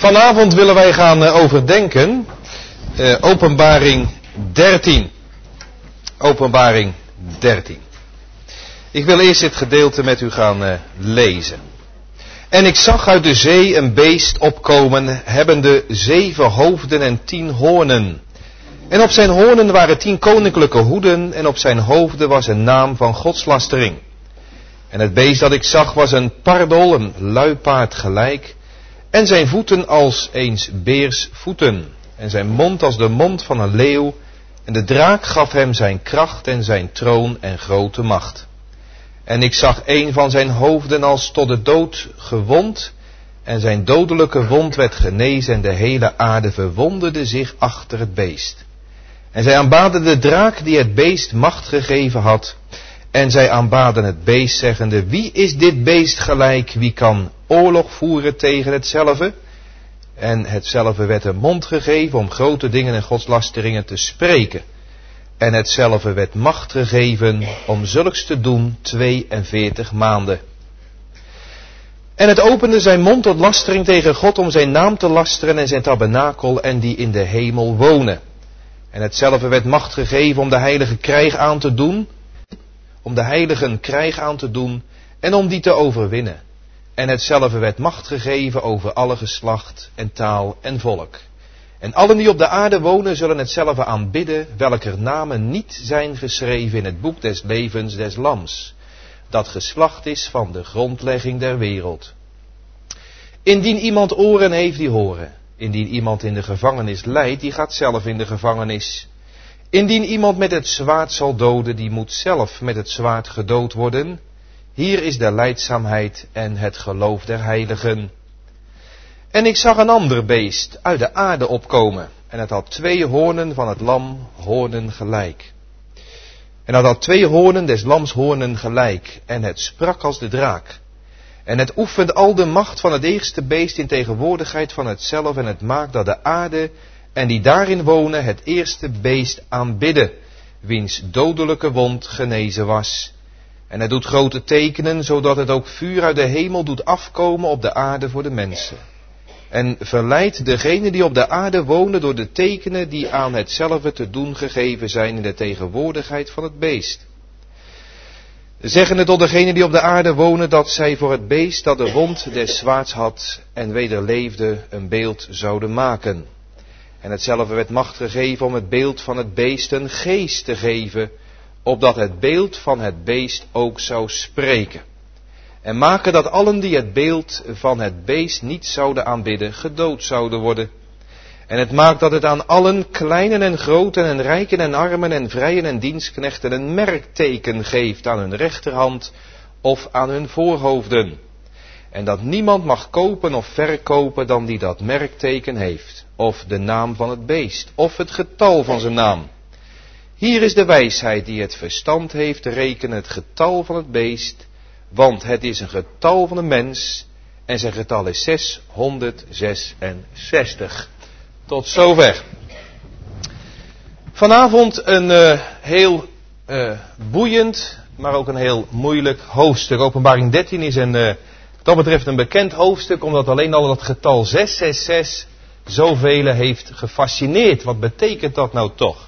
Vanavond willen wij gaan overdenken Openbaring 13. Openbaring 13. Ik wil eerst dit gedeelte met u gaan lezen. En ik zag uit de zee een beest opkomen, hebbende 7 hoofden en 10 hoornen. En op zijn hoornen waren 10 koninklijke hoeden, en op zijn hoofden was een naam van godslastering. En het beest dat ik zag was een pardel, een luipaard gelijk, en zijn voeten als eens beers voeten, en zijn mond als de mond van een leeuw, en de draak gaf hem zijn kracht en zijn troon en grote macht. En ik zag een van zijn hoofden als tot de dood gewond, en zijn dodelijke wond werd genezen, en de hele aarde verwonderde zich achter het beest. En zij aanbaden de draak die het beest macht gegeven had, en zij aanbaden het beest, zeggende: wie is dit beest gelijk, wie kan oorlog voeren tegen hetzelfde? En hetzelfde werd een mond gegeven om grote dingen en godslasteringen te spreken. En hetzelfde werd macht gegeven om zulks te doen 42 maanden. En het opende zijn mond tot lastering tegen God om zijn naam te lasteren en zijn tabernakel en die in de hemel wonen. En hetzelfde werd macht gegeven om de heilige krijg aan te doen, om de heiligen krijg aan te doen en om die te overwinnen. En hetzelfde werd macht gegeven over alle geslacht en taal en volk. En allen die op de aarde wonen zullen hetzelfde aanbidden, welker namen niet zijn geschreven in het boek des levens des Lams, dat geslacht is van de grondlegging der wereld. Indien iemand oren heeft, die horen. Indien iemand in de gevangenis lijdt, die gaat zelf in de gevangenis. Indien iemand met het zwaard zal doden, die moet zelf met het zwaard gedood worden. Hier is de lijdzaamheid en het geloof der heiligen. En ik zag een ander beest uit de aarde opkomen, en het had 2 hoornen van het lam, hoornen gelijk. En het had 2 hoornen des lams hoornen gelijk, en het sprak als de draak. En het oefent al de macht van het eerste beest in tegenwoordigheid van hetzelfde, en het maakt dat de aarde en die daarin wonen het eerste beest aanbidden, wiens dodelijke wond genezen was. En het doet grote tekenen, zodat het ook vuur uit de hemel doet afkomen op de aarde voor de mensen. En verleidt degenen die op de aarde wonen door de tekenen die aan hetzelfde te doen gegeven zijn in de tegenwoordigheid van het beest. Zeggende tot degenen die op de aarde wonen dat zij voor het beest dat de wond des zwaards had en weder leefde een beeld zouden maken. En hetzelfde werd macht gegeven om het beeld van het beest een geest te geven, opdat het beeld van het beest ook zou spreken. En maken dat allen die het beeld van het beest niet zouden aanbidden, gedood zouden worden. En het maakt dat het aan allen, kleinen en groten en rijken en armen en vrijen en dienstknechten een merkteken geeft aan hun rechterhand of aan hun voorhoofden. En dat niemand mag kopen of verkopen dan die dat merkteken heeft, of de naam van het beest, of het getal van zijn naam. Hier is de wijsheid die het verstand heeft te rekenen het getal van het beest, want het is een getal van een mens en zijn getal is 666. Tot zover. Vanavond een heel boeiend, maar ook een heel moeilijk hoofdstuk. Openbaring 13 is wat dat betreft een bekend hoofdstuk, omdat alleen al dat getal 666 zoveel heeft gefascineerd. Wat betekent dat nou toch?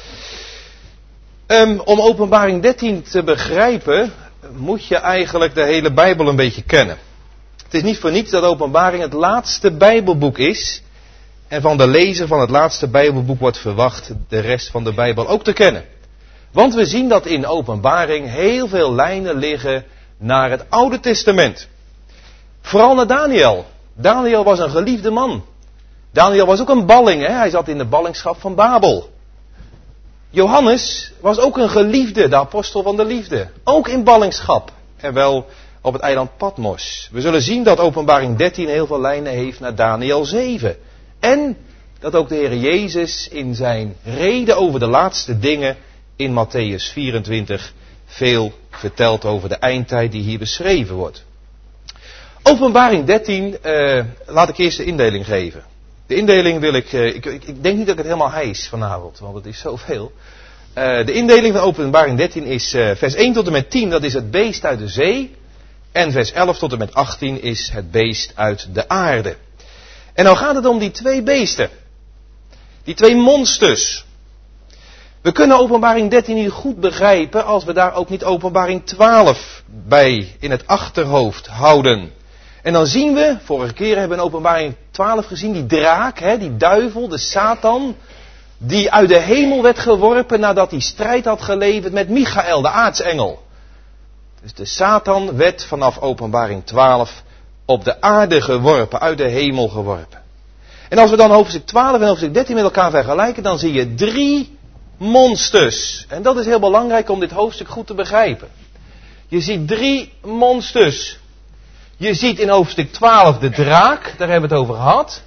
Om Openbaring 13 te begrijpen, moet je eigenlijk de hele Bijbel een beetje kennen. Het is niet voor niets dat Openbaring het laatste Bijbelboek is. En van de lezer van het laatste Bijbelboek wordt verwacht de rest van de Bijbel ook te kennen. Want we zien dat in Openbaring heel veel lijnen liggen naar het Oude Testament. Vooral naar Daniel. Daniel was een geliefde man. Daniel was ook een balling, hè? Hij zat in de ballingschap van Babel. Johannes was ook een geliefde, de apostel van de liefde. Ook in ballingschap. En wel op het eiland Patmos. We zullen zien dat Openbaring 13 heel veel lijnen heeft naar Daniel 7. En dat ook de Heer Jezus in zijn rede over de laatste dingen in Matthäus 24 veel vertelt over de eindtijd die hier beschreven wordt. Openbaring 13, laat ik eerst de indeling geven. De indeling wil ik denk niet dat ik het helemaal hijs vanavond, want het is zoveel. De indeling van Openbaring 13 is vers 1 tot en met 10, dat is het beest uit de zee. En vers 11 tot en met 18 is het beest uit de aarde. En nou gaat het om die twee beesten. Die twee monsters. We kunnen Openbaring 13 niet goed begrijpen als we daar ook niet Openbaring 12 bij in het achterhoofd houden. En dan zien we, vorige keer hebben we in Openbaring 12 gezien, die draak, die duivel, de Satan, die uit de hemel werd geworpen nadat hij strijd had geleverd met Michael, de aartsengel. Dus de Satan werd vanaf Openbaring 12 op de aarde geworpen, uit de hemel geworpen. En als we dan hoofdstuk 12 en hoofdstuk 13 met elkaar vergelijken, dan zie je 3 monsters. En dat is heel belangrijk om dit hoofdstuk goed te begrijpen. Je ziet 3 monsters. Je ziet in hoofdstuk 12 de draak, daar hebben we het over gehad.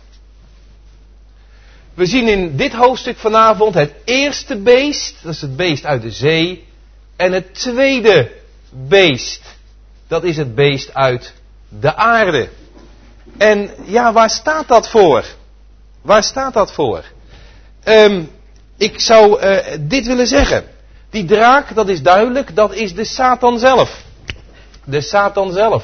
We zien in dit hoofdstuk vanavond het eerste beest, dat is het beest uit de zee. En het tweede beest, dat is het beest uit de aarde. En ja, waar staat dat voor? Waar staat dat voor? Ik zou dit willen zeggen. Die draak, dat is duidelijk, dat is de Satan zelf. De Satan zelf.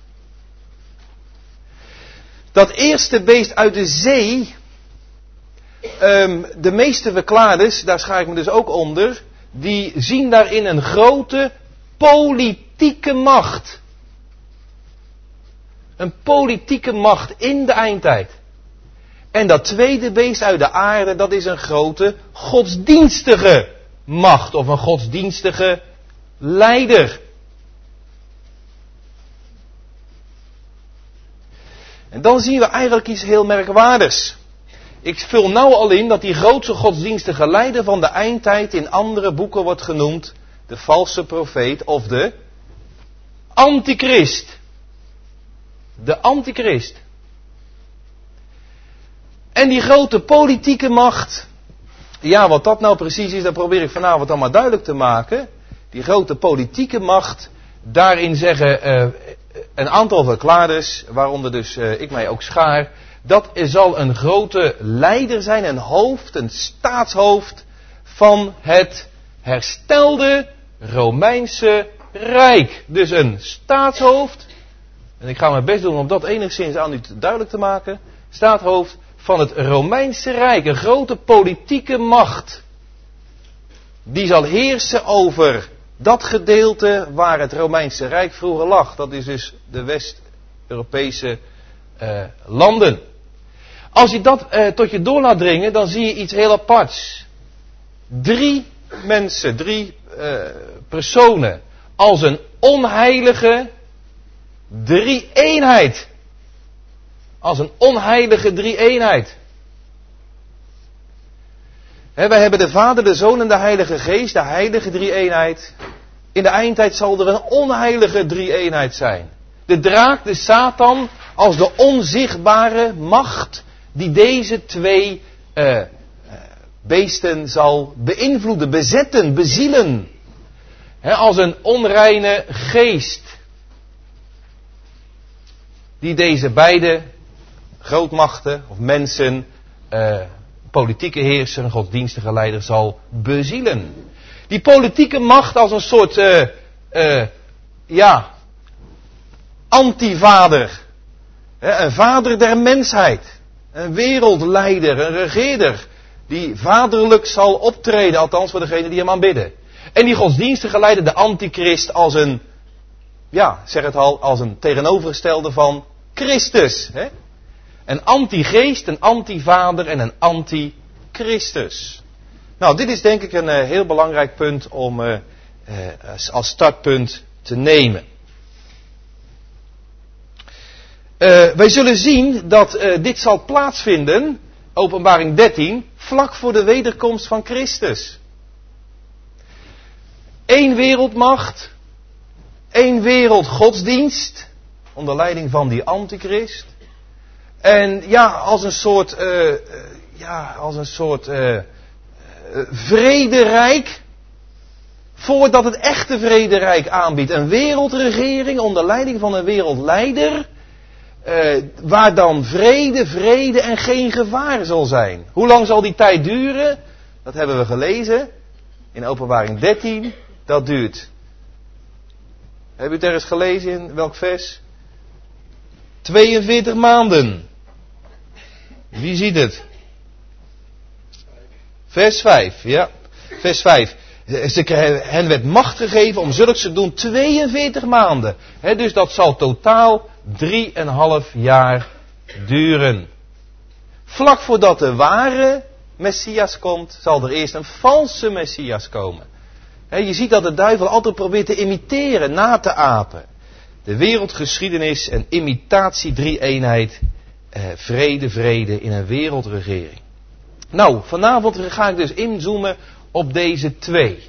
Dat eerste beest uit de zee, de meeste verklaarders, daar schaar ik me dus ook onder, die zien daarin een grote politieke macht. Een politieke macht in de eindtijd. En dat tweede beest uit de aarde, dat is een grote godsdienstige macht. Of een godsdienstige leider. En dan zien we eigenlijk iets heel merkwaardigs. Ik vul nou al in dat die grootste godsdienstige leider van de eindtijd in andere boeken wordt genoemd de valse profeet of de antichrist. De antichrist. En die grote politieke macht, ja, wat dat nou precies is, dat probeer ik vanavond allemaal duidelijk te maken. Die grote politieke macht, daarin zeggen een aantal verklaarders, waaronder dus ik mij ook schaar, dat er zal een grote leider zijn, een hoofd, een staatshoofd van het herstelde Romeinse Rijk. Dus een staatshoofd, en ik ga mijn best doen om dat enigszins aan u duidelijk te maken, staatshoofd van het Romeinse Rijk, een grote politieke macht. Die zal heersen over dat gedeelte waar het Romeinse Rijk vroeger lag. Dat is dus de West-Europese landen. Als je dat tot je door laat dringen, dan zie je iets heel aparts. 3 mensen, 3 personen, als een onheilige 3-eenheid. Als een onheilige 3-eenheid. Wij hebben de Vader, de Zoon en de Heilige Geest, de heilige 3-eenheid. In de eindtijd zal er een onheilige 3-eenheid zijn. De draak, de Satan, als de onzichtbare macht die deze 2 beesten zal beïnvloeden, bezetten, bezielen. Als een onreine geest. Die deze beide grootmachten of mensen, politieke heerser en godsdienstige leider zal bezielen. Die politieke macht als een soort, antivader. Een vader der mensheid. Een wereldleider, een regeerder. Die vaderlijk zal optreden, althans voor degenen die hem aanbidden. En die godsdienstige leider, de antichrist, als een, zeg het al, als een tegenovergestelde van Christus. Een anti-geest, een anti-vader en een anti-Christus. Nou, dit is denk ik een heel belangrijk punt om als startpunt te nemen. Wij zullen zien dat dit zal plaatsvinden, Openbaring 13, vlak voor de wederkomst van Christus. 1 wereldmacht, 1 wereldgodsdienst, onder leiding van die antichrist. En als een soort vrederijk, voordat het echte vrederijk aanbiedt. Een wereldregering onder leiding van een wereldleider, waar dan vrede en geen gevaar zal zijn. Hoe lang zal die tijd duren? Dat hebben we gelezen in Openbaring 13. Dat duurt. Heb u het ergens gelezen in welk vers? 42 maanden. Wie ziet het? Vers 5, ja. Vers 5. Hen werd macht gegeven om zulks te doen 42 maanden. Dus dat zal totaal 3,5 jaar duren. Vlak voordat de ware Messias komt, zal er eerst een valse Messias komen. Je ziet dat de duivel altijd probeert te imiteren, na te apen. De wereldgeschiedenis en imitatie, drie-eenheid, vrede in een wereldregering. Nou, vanavond ga ik dus inzoomen op deze twee.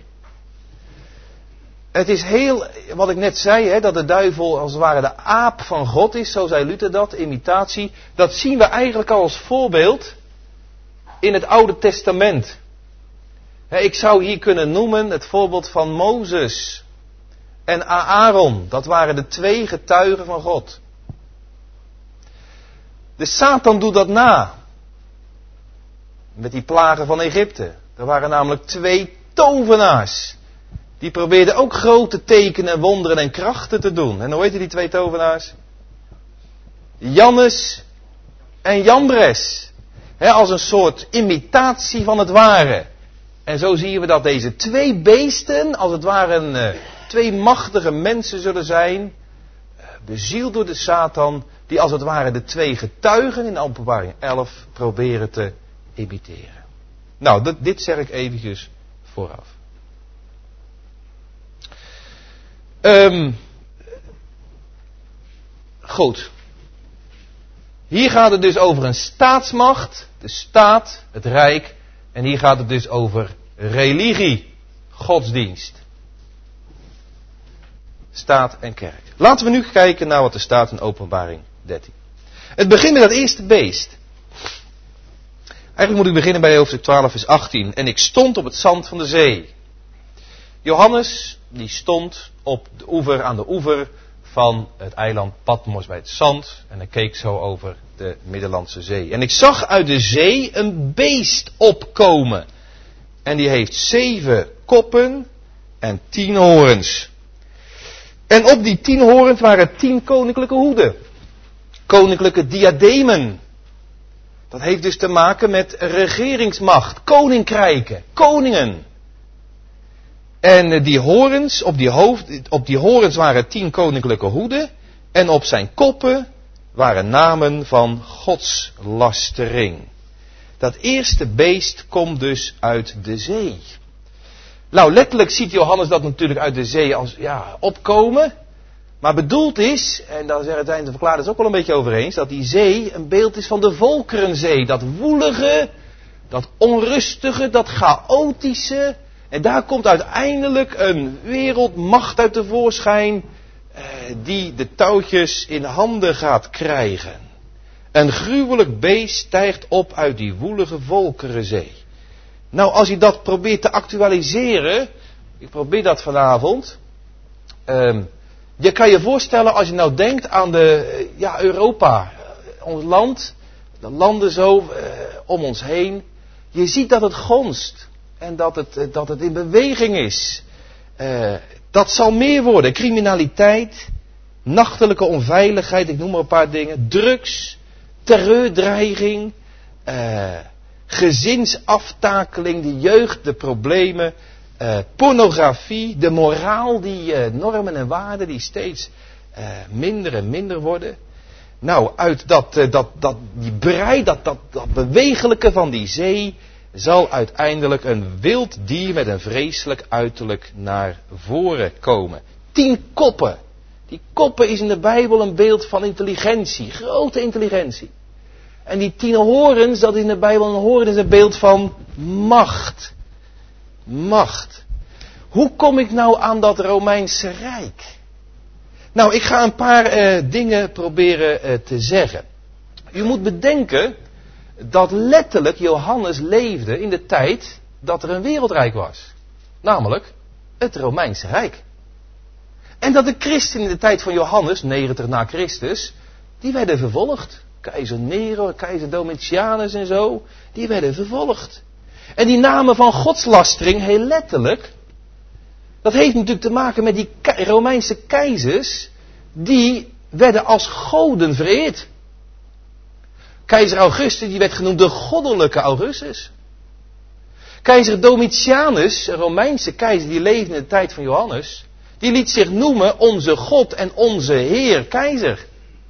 Het is heel, wat ik net zei, dat de duivel als het ware de aap van God is, zo zei Luther dat, imitatie. Dat zien we eigenlijk al als voorbeeld in het Oude Testament. Ik zou hier kunnen noemen het voorbeeld van Mozes en Aaron. Dat waren de twee getuigen van God. De Satan doet dat na. Met die plagen van Egypte. Er waren namelijk twee tovenaars. Die probeerden ook grote tekenen, wonderen en krachten te doen. En hoe heette die twee tovenaars? Jannes en Jambres. Als een soort imitatie van het ware. En zo zien we dat deze twee beesten, als het ware twee machtige mensen zullen zijn, bezield door de Satan, die als het ware de twee getuigen in Openbaring 11 proberen te imiteren. Nou, dit zeg ik eventjes vooraf. Goed. Hier gaat het dus over een staatsmacht, de staat, het rijk. En hier gaat het dus over religie, godsdienst. Staat en kerk. Laten we nu kijken naar wat er staat in Openbaring 13. Het begint met dat eerste beest. Eigenlijk moet ik beginnen bij hoofdstuk 12 vers 18. En ik stond op het zand van de zee. Johannes, die stond op de oever, aan de oever van het eiland Patmos bij het zand. En hij keek zo over de Middellandse Zee. En ik zag uit de zee een beest opkomen. En die heeft 7 koppen en 10 horens. En op die 10 horens waren 10 koninklijke hoeden. Koninklijke diademen. Dat heeft dus te maken met regeringsmacht, koninkrijken, koningen. En die horens, op die horens waren 10 koninklijke hoeden. En op zijn koppen waren namen van godslastering. Dat eerste beest komt dus uit de zee. Nou, letterlijk ziet Johannes dat natuurlijk uit de zee als opkomen. Maar bedoeld is, en daar zijn het de verklaarders ook wel een beetje over eens, dat die zee een beeld is van de volkerenzee. Dat woelige, dat onrustige, dat chaotische. En daar komt uiteindelijk een wereldmacht uit tevoorschijn die de touwtjes in handen gaat krijgen. Een gruwelijk beest stijgt op uit die woelige volkerenzee. Nou, als je dat probeert te actualiseren, ik probeer dat vanavond. Je kan je voorstellen als je nou denkt aan Europa, ons land, de landen zo om ons heen. Je ziet dat het gonst en dat het in beweging is. Dat zal meer worden. Criminaliteit, nachtelijke onveiligheid, ik noem maar een paar dingen. Drugs, terreurdreiging, gezinsaftakeling, de jeugd, de problemen, pornografie, de moraal, die normen en waarden die steeds minder en minder worden. Nou, uit die brei, dat bewegelijke van die zee, zal uiteindelijk een wild dier met een vreselijk uiterlijk naar voren komen. 10 koppen. Die koppen is in de Bijbel een beeld van intelligentie, grote intelligentie. En die 10 horens, dat is in de Bijbel een horen, is een beeld van macht. Macht. Hoe kom ik nou aan dat Romeinse Rijk? Nou, ik ga een paar dingen proberen te zeggen. U moet bedenken dat letterlijk Johannes leefde in de tijd dat er een wereldrijk was. Namelijk het Romeinse Rijk. En dat de christenen in de tijd van Johannes, 90 na Christus, die werden vervolgd. Keizer Nero, keizer Domitianus en zo, die werden vervolgd. En die namen van godslastering, heel letterlijk, dat heeft natuurlijk te maken met die Romeinse keizers, die werden als goden vereerd. Keizer Augustus, die werd genoemd de goddelijke Augustus. Keizer Domitianus, een Romeinse keizer die leefde in de tijd van Johannes, die liet zich noemen onze God en onze Heer keizer.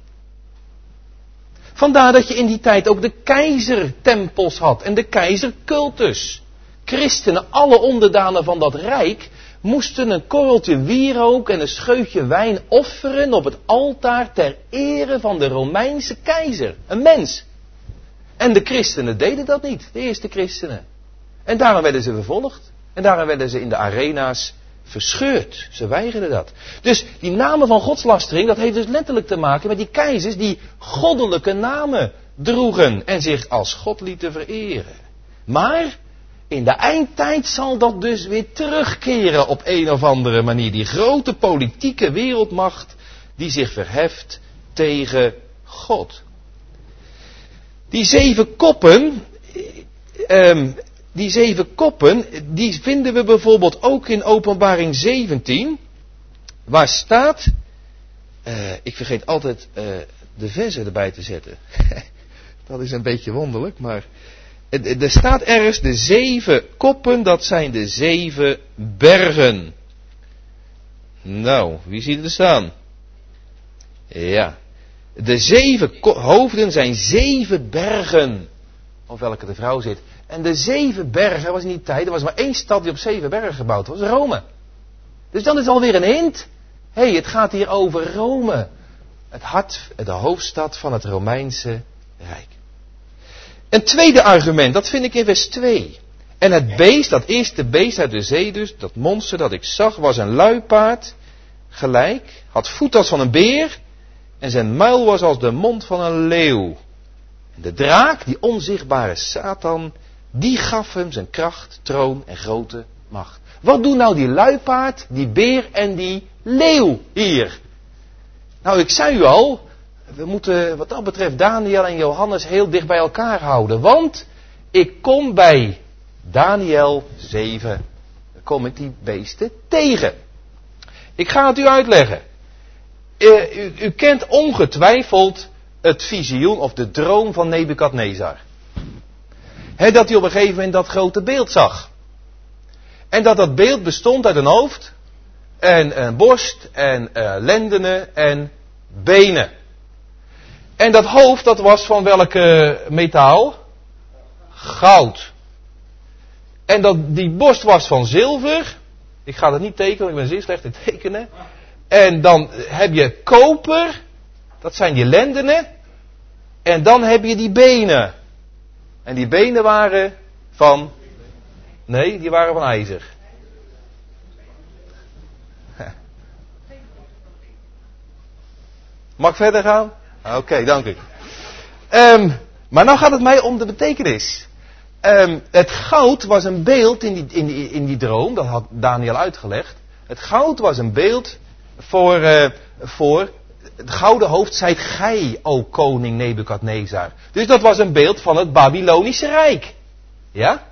Vandaar dat je in die tijd ook de keizertempels had en de keizercultus. Christenen, alle onderdanen van dat rijk, moesten een korreltje wierook en een scheutje wijn offeren op het altaar ter ere van de Romeinse keizer. Een mens. En de christenen deden dat niet, de eerste christenen. En daarom werden ze vervolgd. En daarom werden ze in de arena's verscheurd. Ze weigerden dat. Dus die namen van godslastering, dat heeft dus letterlijk te maken met die keizers die goddelijke namen droegen en zich als God lieten vereren. Maar in de eindtijd zal dat dus weer terugkeren op een of andere manier. Die grote politieke wereldmacht die zich verheft tegen God. Die zeven koppen, die vinden we bijvoorbeeld ook in Openbaring 17. Waar staat, ik vergeet altijd de verzen erbij te zetten. Dat is een beetje wonderlijk, maar er staat ergens de 7 koppen, dat zijn de 7 bergen. Nou, wie ziet er staan? Ja, de 7 hoofden zijn 7 bergen, op welke de vrouw zit. En de 7 bergen was in die tijd, er was maar 1 stad die op 7 bergen gebouwd was, Rome. Dus dan is alweer een hint. Hé, het gaat hier over Rome. Het hart, de hoofdstad van het Romeinse Rijk. Een tweede argument, dat vind ik in vers 2. En het beest, dat eerste beest uit de zee dus, dat monster dat ik zag, was een luipaard, gelijk, had voet als van een beer, en zijn muil was als de mond van een leeuw. En de draak, die onzichtbare Satan, die gaf hem zijn kracht, troon en grote macht. Wat doen nou die luipaard, die beer en die leeuw hier? Nou, ik zei u al, we moeten wat dat betreft Daniel en Johannes heel dicht bij elkaar houden. Want ik kom bij Daniel 7, kom ik die beesten tegen. Ik ga het u uitleggen. U kent ongetwijfeld het visioen of de droom van Nebukadnezar. Dat hij op een gegeven moment dat grote beeld zag. En dat beeld bestond uit een hoofd en een borst en lendenen en benen. En dat hoofd, dat was van welke metaal? Goud. En die borst was van zilver. Ik ga dat niet tekenen, ik ben zeer slecht in tekenen. En dan heb je koper. Dat zijn die lendenen. En dan heb je die benen. En die benen waren van... Nee, die waren van ijzer. Mag ik verder gaan? Oké, dank u. Maar nou gaat het mij om de betekenis. Het goud was een beeld in die droom, dat had Daniel uitgelegd. Het goud was een beeld voor het gouden hoofd zijt gij, o koning Nebukadnezar. Dus dat was een beeld van het Babylonische Rijk. Ja?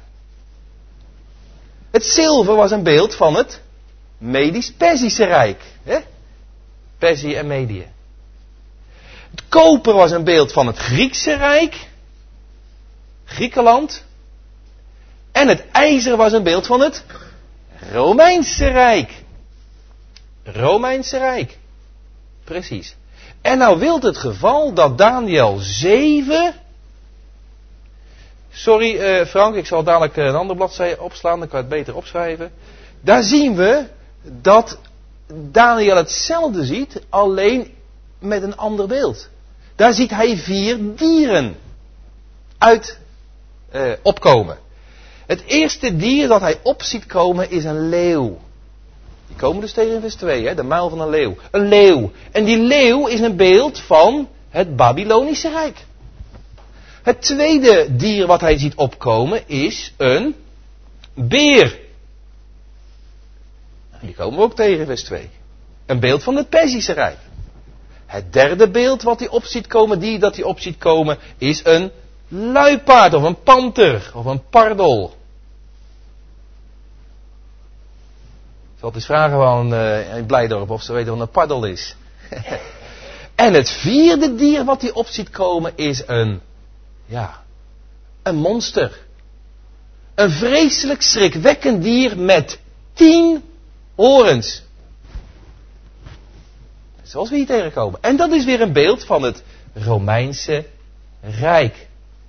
Het zilver was een beeld van het Medisch-Perzische Rijk. Hè? Perzië en Medië. Het koper was een beeld van het Griekse Rijk. Griekenland. En het ijzer was een beeld van het Romeinse Rijk. Romeinse Rijk. Precies. En nou wilt het geval dat Daniel 7... Sorry Frank, ik zal dadelijk een ander bladzijde opslaan, dan kan je het beter opschrijven. Daar zien we dat Daniel hetzelfde ziet, alleen met een ander beeld. Daar ziet hij 4 dieren opkomen. Het eerste dier dat hij op ziet komen is een leeuw. Die komen dus tegen in vers 2, hè? De muil van een leeuw. Een leeuw. En die leeuw is een beeld van het Babylonische Rijk. Het tweede dier wat hij ziet opkomen is een beer. Die komen we ook tegen in vers 2. Een beeld van het Perzische Rijk. Het derde beeld wat hij op ziet komen, dat hij op ziet komen, is een luipaard of een panter of een pardel. Ik zal het eens vragen van in Blijdorp of ze weten wat een pardel is. En het vierde dier wat hij op ziet komen is een Ja, een monster. Een vreselijk schrikwekkend dier met 10 horens. Zoals we hier tegenkomen. En dat is weer een beeld van het Romeinse Rijk.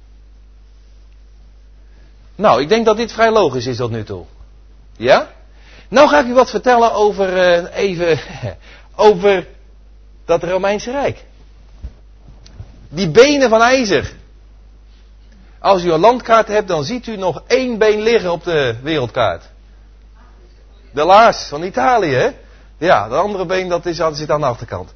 Nou, ik denk dat dit vrij logisch is tot nu toe. Ja? Nou ga ik u wat vertellen over dat Romeinse Rijk. Die benen van ijzer. Als u een landkaart hebt, dan ziet u nog 1 been liggen op de wereldkaart. De Laars van Italië, hè? Ja, de andere been zit aan de achterkant.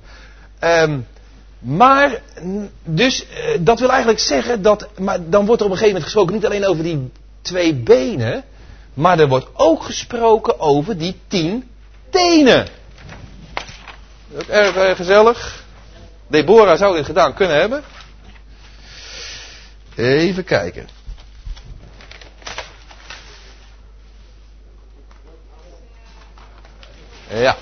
Dat wil eigenlijk zeggen maar dan wordt er op een gegeven moment gesproken niet alleen over die 2 benen, maar er wordt ook gesproken over die 10 tenen. Ook erg gezellig. Deborah zou dit gedaan kunnen hebben. Even kijken. Ja.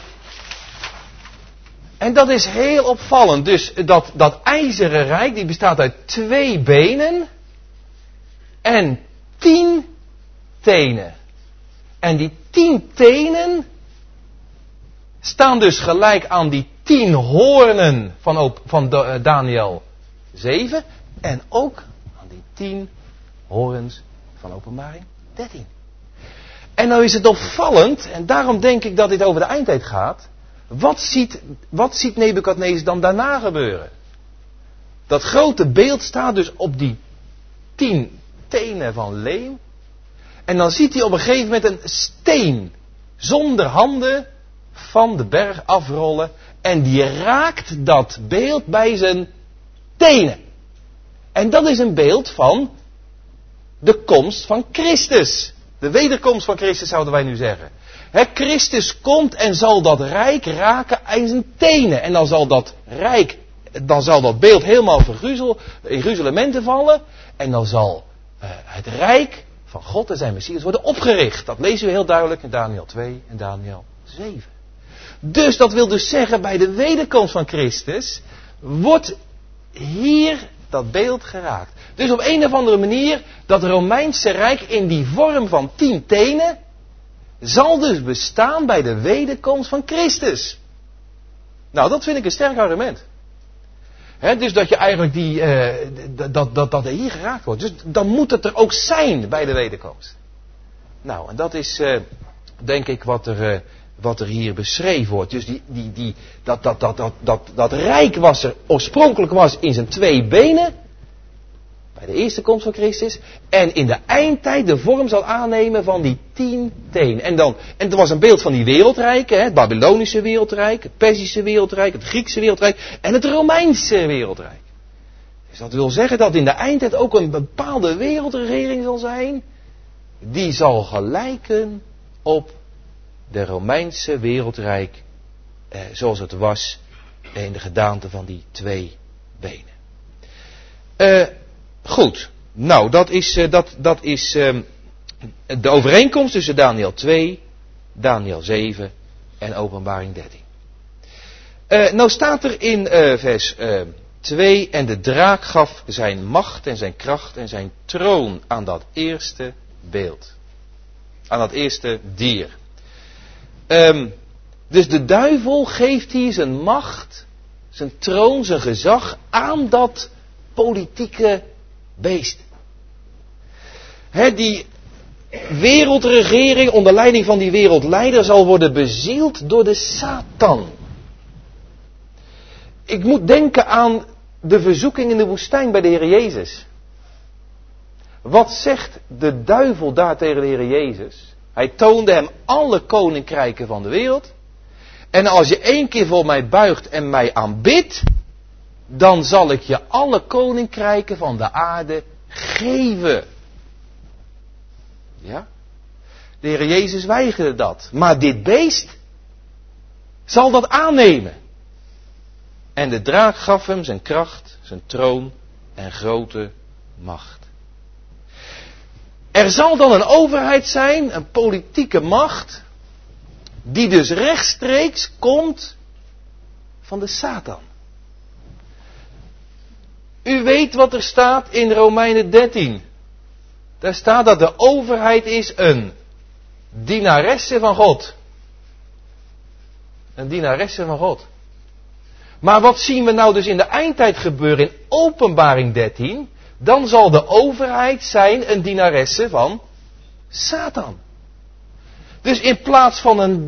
En dat is heel opvallend. Dus dat ijzeren rijk, die bestaat uit 2 benen en 10 tenen. En die 10 tenen staan dus gelijk aan die 10 hoornen van Daniel 7 en ook aan die 10 horens van Openbaring 13. En nou is het opvallend, en daarom denk ik dat dit over de eindtijd gaat. Wat ziet Nebukadnezar dan daarna gebeuren? Dat grote beeld staat dus op die 10 tenen van leem. En dan ziet hij op een gegeven moment een steen zonder handen van de berg afrollen. En die raakt dat beeld bij zijn tenen. En dat is een beeld van de komst van Christus. De wederkomst van Christus zouden wij nu zeggen. Christus komt en zal dat rijk raken aan zijn tenen. En dan zal dat beeld helemaal in gruzelementen vallen. En dan zal het rijk van God en zijn Messias worden opgericht. Dat lezen we heel duidelijk in Daniel 2 en Daniel 7. Dus dat wil dus zeggen, bij de wederkomst van Christus wordt hier dat beeld geraakt. Dus op een of andere manier, dat Romeinse Rijk in die vorm van 10 tenen zal dus bestaan bij de wederkomst van Christus. Nou, dat vind ik een sterk argument. Dus dat je eigenlijk dat er hier geraakt wordt. Dus dan moet het er ook zijn bij de wederkomst. Nou, en dat is denk ik wat er hier beschreven wordt. Dus dat rijk oorspronkelijk was in zijn 2 benen. Bij de eerste komst van Christus. En in de eindtijd de vorm zal aannemen van die 10 tenen. En er was een beeld van die wereldrijken. Het Babylonische wereldrijk. Het Perzische wereldrijk. Het Griekse wereldrijk. En het Romeinse wereldrijk. Dus dat wil zeggen dat in de eindtijd ook een bepaalde wereldregering zal zijn. Die zal gelijken op de Romeinse wereldrijk. Zoals het was in de gedaante van die 2 benen. Goed, nou dat is de overeenkomst tussen Daniel 2, Daniel 7 en Openbaring 13. Nou staat er in vers 2, en de draak gaf zijn macht en zijn kracht en zijn troon aan dat eerste beeld. Aan dat eerste dier. Dus de duivel geeft hier zijn macht, zijn troon, zijn gezag aan dat politieke beest. Die wereldregering onder leiding van die wereldleider zal worden bezield door de Satan. Ik moet denken aan de verzoeking in de woestijn bij de Heer Jezus. Wat zegt de duivel daar tegen de Heer Jezus? Hij toonde hem alle koninkrijken van de wereld. En als je 1 keer voor mij buigt en mij aanbidt, dan zal ik je alle koninkrijken van de aarde geven. Ja? De Heer Jezus weigerde dat. Maar dit beest zal dat aannemen. En de draak gaf hem zijn kracht, zijn troon en grote macht. Er zal dan een overheid zijn, een politieke macht, die dus rechtstreeks komt van de Satan. U weet wat er staat in Romeinen 13. Daar staat dat de overheid is een dienaresse van God. Een dienaresse van God. Maar wat zien we nou dus in de eindtijd gebeuren in Openbaring 13? Dan zal de overheid zijn een dienaresse van Satan. Dus in plaats van een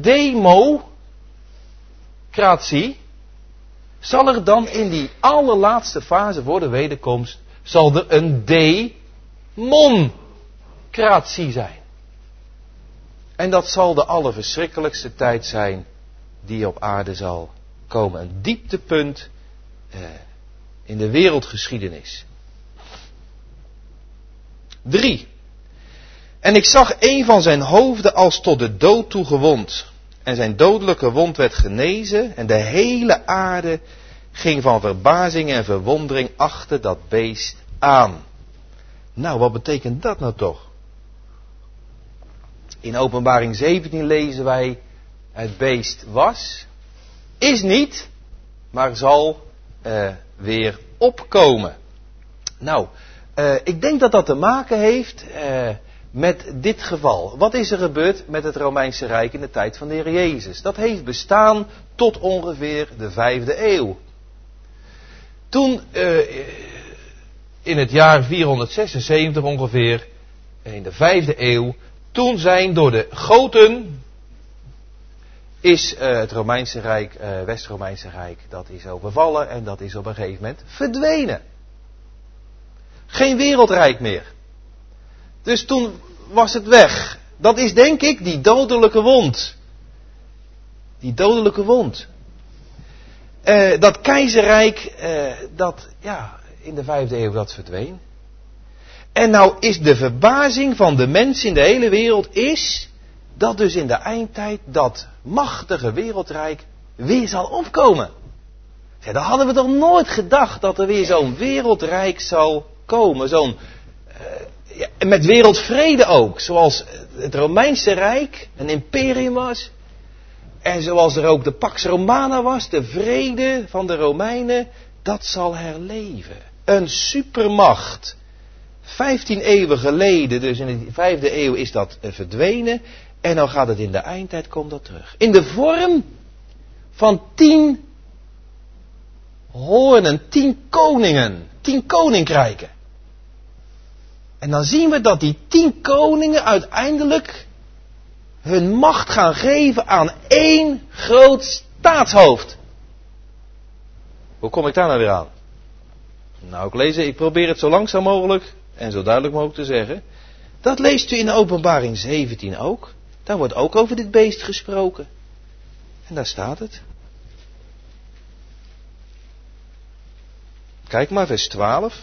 democratie, zal er dan in die allerlaatste fase voor de wederkomst, zal er een demoncratie zijn. En dat zal de allerverschrikkelijkste tijd zijn die op aarde zal komen. Een dieptepunt in de wereldgeschiedenis. 3. En ik zag een van zijn hoofden als tot de dood toe gewond. En zijn dodelijke wond werd genezen. En de hele aarde ging van verbazing en verwondering achter dat beest aan. Nou, wat betekent dat nou toch? In Openbaring 17 lezen wij: het beest was, is niet, maar zal weer opkomen. Nou, ik denk dat dat te maken heeft met dit geval. Wat is er gebeurd met het Romeinse Rijk in de tijd van de Heer Jezus? Dat heeft bestaan tot ongeveer de 5e eeuw. Toen, in het jaar 476 ongeveer, in de 5e eeuw, toen zijn door de Goten, is het Romeinse Rijk, West-Romeinse Rijk, dat is overvallen en dat is op een gegeven moment verdwenen. Geen wereldrijk meer. Dus toen was het weg. Dat is denk ik die dodelijke wond. Die dodelijke wond. Dat keizerrijk, dat ja, in de 5e eeuw dat verdween. En nou is de verbazing van de mensen in de hele wereld is dat dus in de eindtijd dat machtige wereldrijk weer zal opkomen. Ja, dan hadden we toch nooit gedacht dat er weer zo'n wereldrijk zal komen. Zo'n, met wereldvrede ook. Zoals het Romeinse Rijk een imperium was. En zoals er ook de Pax Romana was, de vrede van de Romeinen. Dat zal herleven. Een supermacht. 15 eeuwen geleden, dus in de 5e eeuw is dat verdwenen. En dan gaat het in de eindtijd, komt dat terug. In de vorm van 10 hoornen, 10 koningen, 10 koninkrijken. En dan zien we dat die 10 koningen uiteindelijk hun macht gaan geven aan één groot staatshoofd. Hoe kom ik daar nou weer aan? Nou, ik probeer het zo langzaam mogelijk en zo duidelijk mogelijk te zeggen. Dat leest u in Openbaring 17 ook. Daar wordt ook over dit beest gesproken. En daar staat het. Kijk maar, vers 12.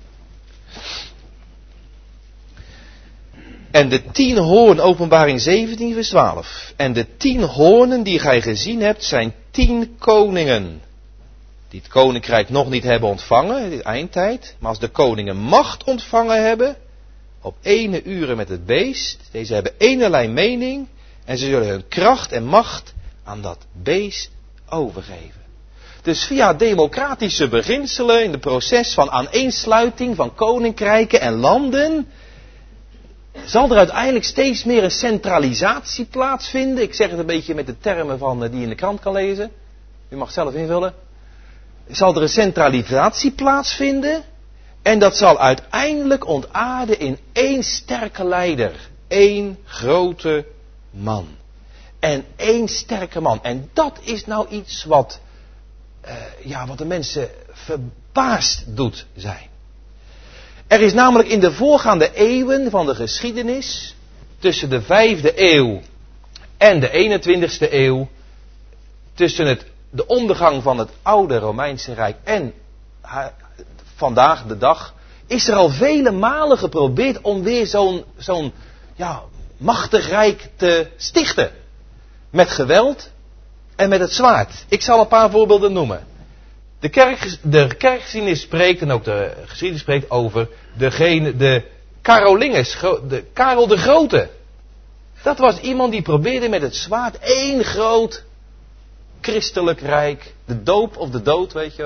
En de 10 hoornen, Openbaring 17, vers 12. En de 10 hoornen die gij gezien hebt, zijn 10 koningen. Die het koninkrijk nog niet hebben ontvangen, de eindtijd. Maar als de koningen macht ontvangen hebben, op 1 uren met het beest. Deze hebben eenerlei mening. En ze zullen hun kracht en macht aan dat beest overgeven. Dus via democratische beginselen in het proces van aaneensluiting van koninkrijken en landen, zal er uiteindelijk steeds meer een centralisatie plaatsvinden. Ik zeg het een beetje met de termen van die je in de krant kan lezen. U mag zelf invullen. Zal er een centralisatie plaatsvinden. En dat zal uiteindelijk ontaarden in één sterke leider. Één grote man. En één sterke man. En dat is nou iets wat de mensen verbaasd doet zijn. Er is namelijk in de voorgaande eeuwen van de geschiedenis, tussen de 5e eeuw en de 21e eeuw, tussen de ondergang van het oude Romeinse Rijk en vandaag de dag, is er al vele malen geprobeerd om weer zo'n machtig rijk te stichten. Met geweld en met het zwaard. Ik zal een paar voorbeelden noemen. De kerkgeschiedenis spreekt, en ook de geschiedenis spreekt over de Carolingus, Karel de Grote. Dat was iemand die probeerde met het zwaard één groot christelijk rijk, de doop of de dood, weet je wel,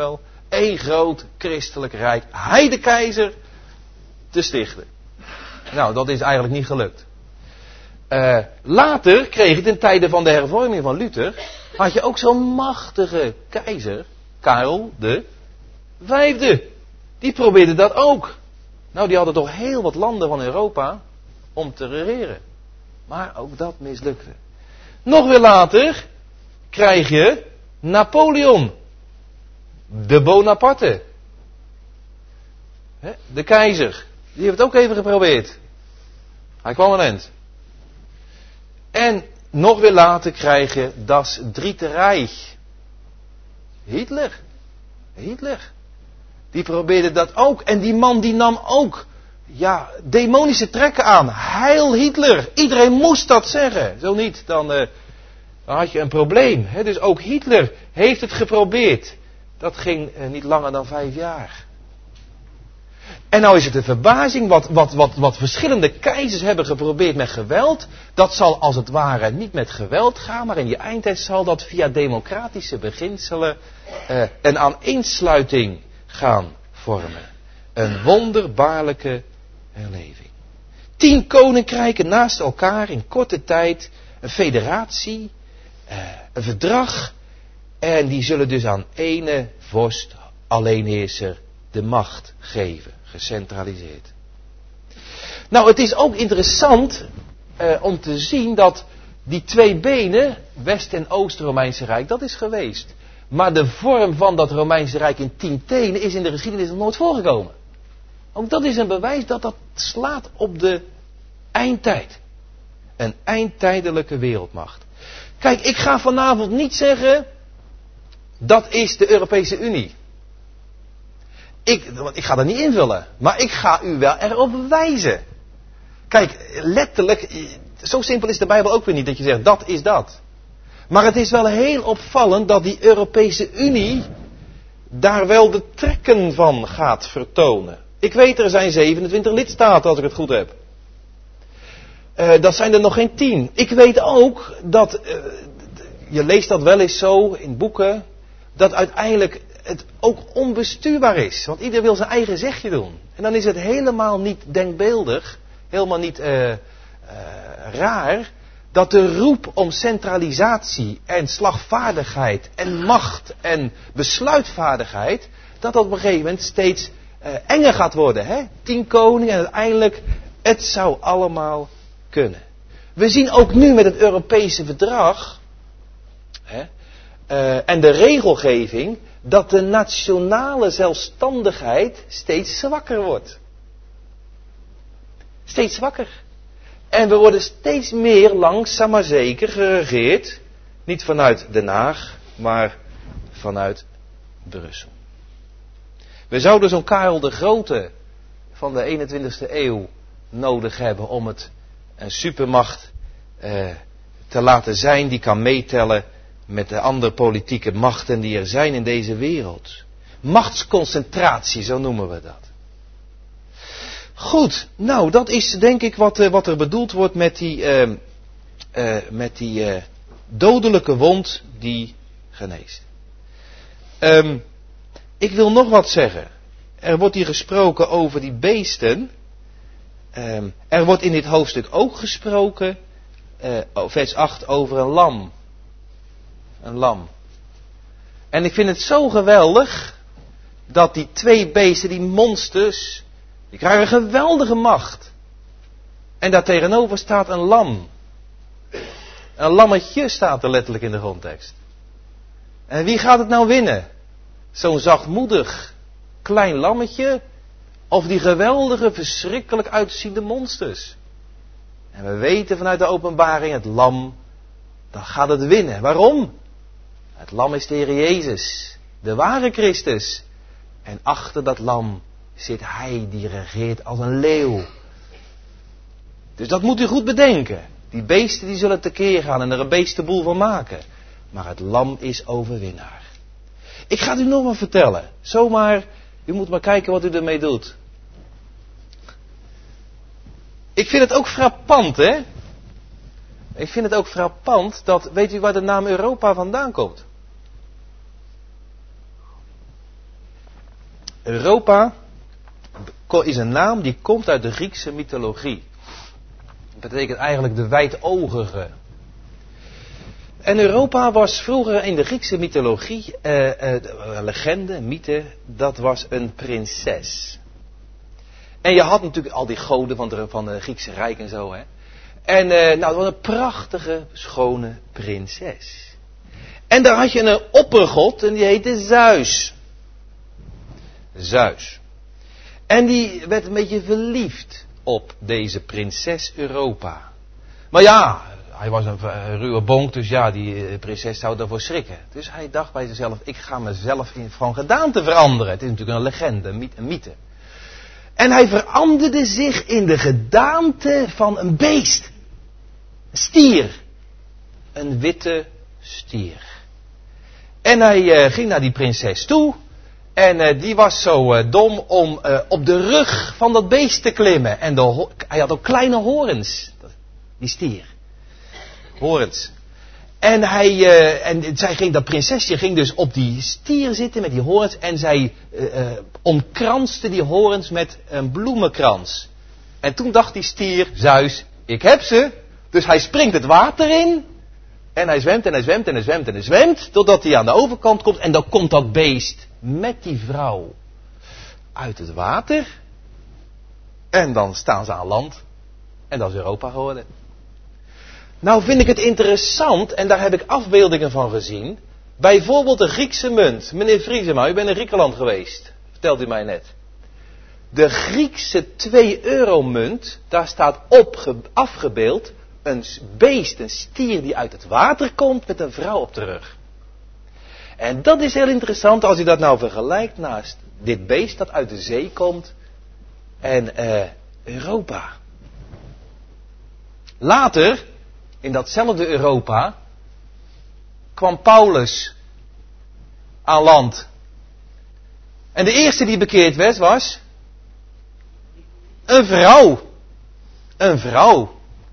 één groot christelijk rijk, hij de keizer, te stichten. Nou, dat is eigenlijk niet gelukt. Later kreeg je ten tijde van de hervorming van Luther, had je ook zo'n machtige keizer, Karel V. Die probeerde dat ook. Nou, die hadden toch heel wat landen van Europa om te regeren. Maar ook dat mislukte. Nog weer later krijg je Napoleon. De Bonaparte. De keizer. Die heeft het ook even geprobeerd. Hij kwam een eind. En nog weer later krijg je das Dritte Reich. Hitler. Die probeerde dat ook. En die man die nam ook demonische trekken aan. Heil Hitler. Iedereen moest dat zeggen. Zo niet, dan had je een probleem. Dus ook Hitler heeft het geprobeerd. Dat ging niet langer dan 5 jaar. En nou is het een verbazing wat verschillende keizers hebben geprobeerd met geweld. Dat zal als het ware niet met geweld gaan, maar in die eindtijd zal dat via democratische beginselen een aaneensluiting gaan vormen. Een wonderbaarlijke herleving. 10 koninkrijken naast elkaar in korte tijd, een federatie, een verdrag. En die zullen dus aan ene vorst, alleenheerser, de macht geven, gecentraliseerd. Nou, het is ook interessant om te zien dat die 2 benen, West- en Oost-Romeinse Rijk, dat is geweest. Maar de vorm van dat Romeinse Rijk in 10 tenen is in de geschiedenis nog nooit voorgekomen. Ook dat is een bewijs dat dat slaat op de eindtijd. Een eindtijdelijke wereldmacht. Kijk, ik ga vanavond niet zeggen, dat is de Europese Unie. Want ik ga dat niet invullen. Maar ik ga u wel erop wijzen. Kijk, letterlijk, zo simpel is de Bijbel ook weer niet dat je zegt, dat is dat. Maar het is wel heel opvallend dat die Europese Unie daar wel de trekken van gaat vertonen. Ik weet, er zijn 27 lidstaten als ik het goed heb. Dat zijn er nog geen 10. Ik weet ook dat, je leest dat wel eens zo in boeken, dat uiteindelijk het ook onbestuurbaar is. Want ieder wil zijn eigen zegje doen. En dan is het helemaal niet denkbeeldig, helemaal niet raar, dat de roep om centralisatie en slagvaardigheid en macht en besluitvaardigheid, dat op een gegeven moment steeds enger gaat worden. Hè? 10 koningen en uiteindelijk, het zou allemaal kunnen. We zien ook nu met het Europese verdrag en de regelgeving dat de nationale zelfstandigheid steeds zwakker wordt. Steeds zwakker. En we worden steeds meer langzaam maar zeker geregeerd, niet vanuit Den Haag, maar vanuit Brussel. We zouden zo'n Karel de Grote van de 21ste eeuw nodig hebben om het een supermacht te laten zijn die kan meetellen met de andere politieke machten die er zijn in deze wereld. Machtsconcentratie, zo noemen we dat. Goed, nou dat is denk ik wat er bedoeld wordt met die dodelijke wond die geneest. Ik wil nog wat zeggen. Er wordt hier gesproken over die beesten. Er wordt in dit hoofdstuk ook gesproken, vers 8, over een lam. Een lam. En ik vind het zo geweldig dat die 2 beesten, die monsters, die krijgen een geweldige macht. En daar tegenover staat een lam. Een lammetje staat er letterlijk in de grondtekst. En wie gaat het nou winnen? Zo'n zachtmoedig klein lammetje of die geweldige, verschrikkelijk uitziende monsters? En we weten vanuit de openbaring, het lam, dan gaat het winnen. Waarom? Het lam is de Heer Jezus, de ware Christus. En achter dat lam zit hij die regeert als een leeuw. Dus dat moet u goed bedenken. Die beesten die zullen tekeer gaan en er een beestenboel van maken. Maar het lam is overwinnaar. Ik ga het u nog maar vertellen. Zomaar, u moet maar kijken wat u ermee doet. Ik vind het ook frappant, hè? Ik vind het ook frappant dat, weet u waar de naam Europa vandaan komt? Europa is een naam die komt uit de Griekse mythologie. Dat betekent eigenlijk de wijdogige. En Europa was vroeger in de Griekse mythologie, legende, mythe, dat was een prinses. En je had natuurlijk al die goden van de Griekse Rijk en zo. Hè. En dat was een prachtige, schone prinses. En daar had je een oppergod en die heette Zeus. Zeus. En die werd een beetje verliefd op deze prinses Europa. Maar ja, hij was een ruwe bonk, dus ja, die prinses zou daarvoor schrikken. Dus hij dacht bij zichzelf, ik ga mezelf van gedaante veranderen. Het is natuurlijk een legende, een mythe. En hij veranderde zich in de gedaante van een beest. Een stier. Een witte stier. En hij ging naar die prinses toe. En die was zo dom om op de rug van dat beest te klimmen. En hij had ook kleine horens. Die stier. Horens. En dat prinsesje ging dus op die stier zitten met die horens. En zij omkranste die horens met een bloemenkrans. En toen dacht die stier, Zeus, ik heb ze. Dus hij springt het water in. En hij zwemt en hij zwemt en hij zwemt en hij zwemt. Totdat hij aan de overkant komt. En dan komt dat beest met die vrouw uit het water. En dan staan ze aan land. En dat is Europa geworden. Nou vind ik het interessant, en daar heb ik afbeeldingen van gezien. Bijvoorbeeld de Griekse munt. Meneer Vriesema, u bent in Griekenland geweest. Vertelt u mij net. De Griekse 2-euro-munt, daar staat afgebeeld een beest, een stier die uit het water komt met een vrouw op de rug. En dat is heel interessant als u dat nou vergelijkt naast dit beest dat uit de zee komt en Europa. Later, in datzelfde Europa, kwam Paulus aan land. En de eerste die bekeerd werd was een vrouw. Een vrouw.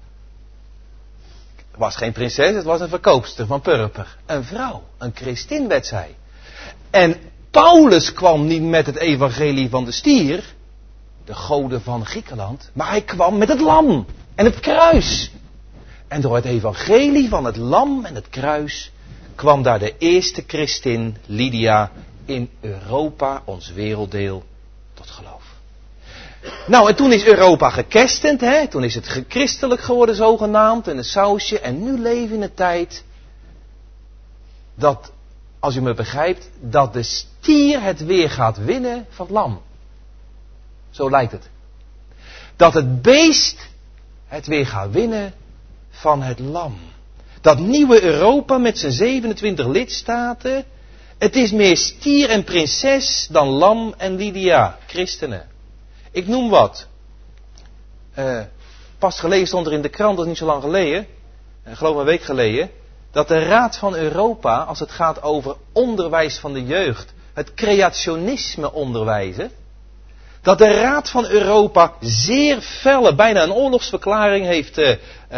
Het was geen prinses, het was een verkoopster van purper. Een vrouw, een christin werd zij. En Paulus kwam niet met het evangelie van de stier, de goden van Griekenland, maar hij kwam met het lam en het kruis. En door het evangelie van het lam en het kruis kwam daar de eerste christin, Lydia, in Europa, ons werelddeel, tot geloof. Nou, en toen is Europa gekerstend, hè? Toen is het christelijk geworden zogenaamd, en een sausje. En nu leven we in een tijd dat, als u me begrijpt, dat de stier het weer gaat winnen van het lam. Zo lijkt het. Dat het beest het weer gaat winnen van het lam. Dat nieuwe Europa met zijn 27 lidstaten, het is meer stier en prinses dan lam en Lydia, christenen. Ik noem wat. Pas geleden stond er in de krant, dat is niet zo lang geleden, ik geloof een week geleden, dat de Raad van Europa, als het gaat over onderwijs van de jeugd, het creationisme onderwijzen, dat de Raad van Europa zeer felle, bijna een oorlogsverklaring heeft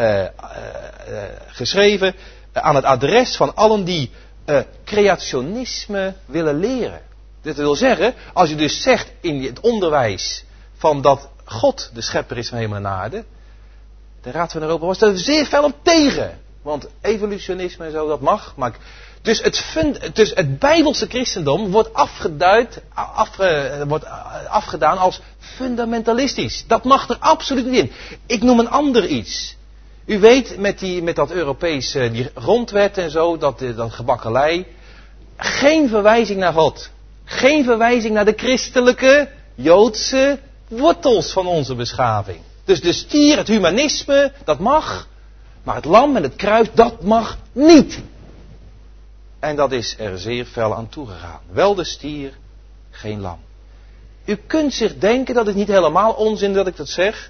geschreven aan het adres van allen die creationisme willen leren. Dit wil zeggen, als je dus zegt in het onderwijs van dat God de schepper is van hemel en aarde, de Raad van Europa was er zeer fel op tegen. Want evolutionisme en zo, dat mag. Maar dus het Bijbelse christendom wordt wordt afgedaan als fundamentalistisch. Dat mag er absoluut niet in. Ik noem een ander iets. U weet, met dat Europese, die grondwet en zo, dat gebakkelei. Geen verwijzing naar God. Geen verwijzing naar de christelijke, Joodse wortels van onze beschaving. Dus de stier, het humanisme, dat mag. Maar het lam en het kruis, dat mag niet. En dat is er zeer fel aan toegegaan. Wel de stier, geen lam. U kunt zich denken, dat is niet helemaal onzin dat ik dat zeg.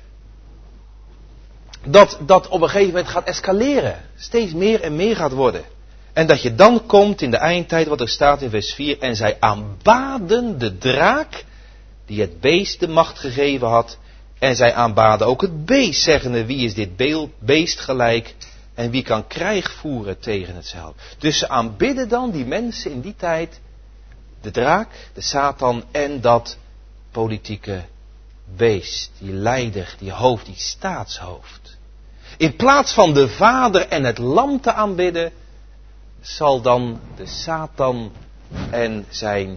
Dat op een gegeven moment gaat escaleren. Steeds meer en meer gaat worden. En dat je dan komt in de eindtijd, wat er staat in vers 4. En zij aanbaden de draak, die het beest de macht gegeven had. En zij aanbaden ook het beest, zeggende, wie is dit beest gelijk en wie kan krijg voeren tegen hetzelfde. Dus ze aanbidden dan die mensen in die tijd De draak, de Satan en dat politieke beest. Die leider, die hoofd, die staatshoofd. In plaats van de Vader en het Lam te aanbidden, zal dan de Satan en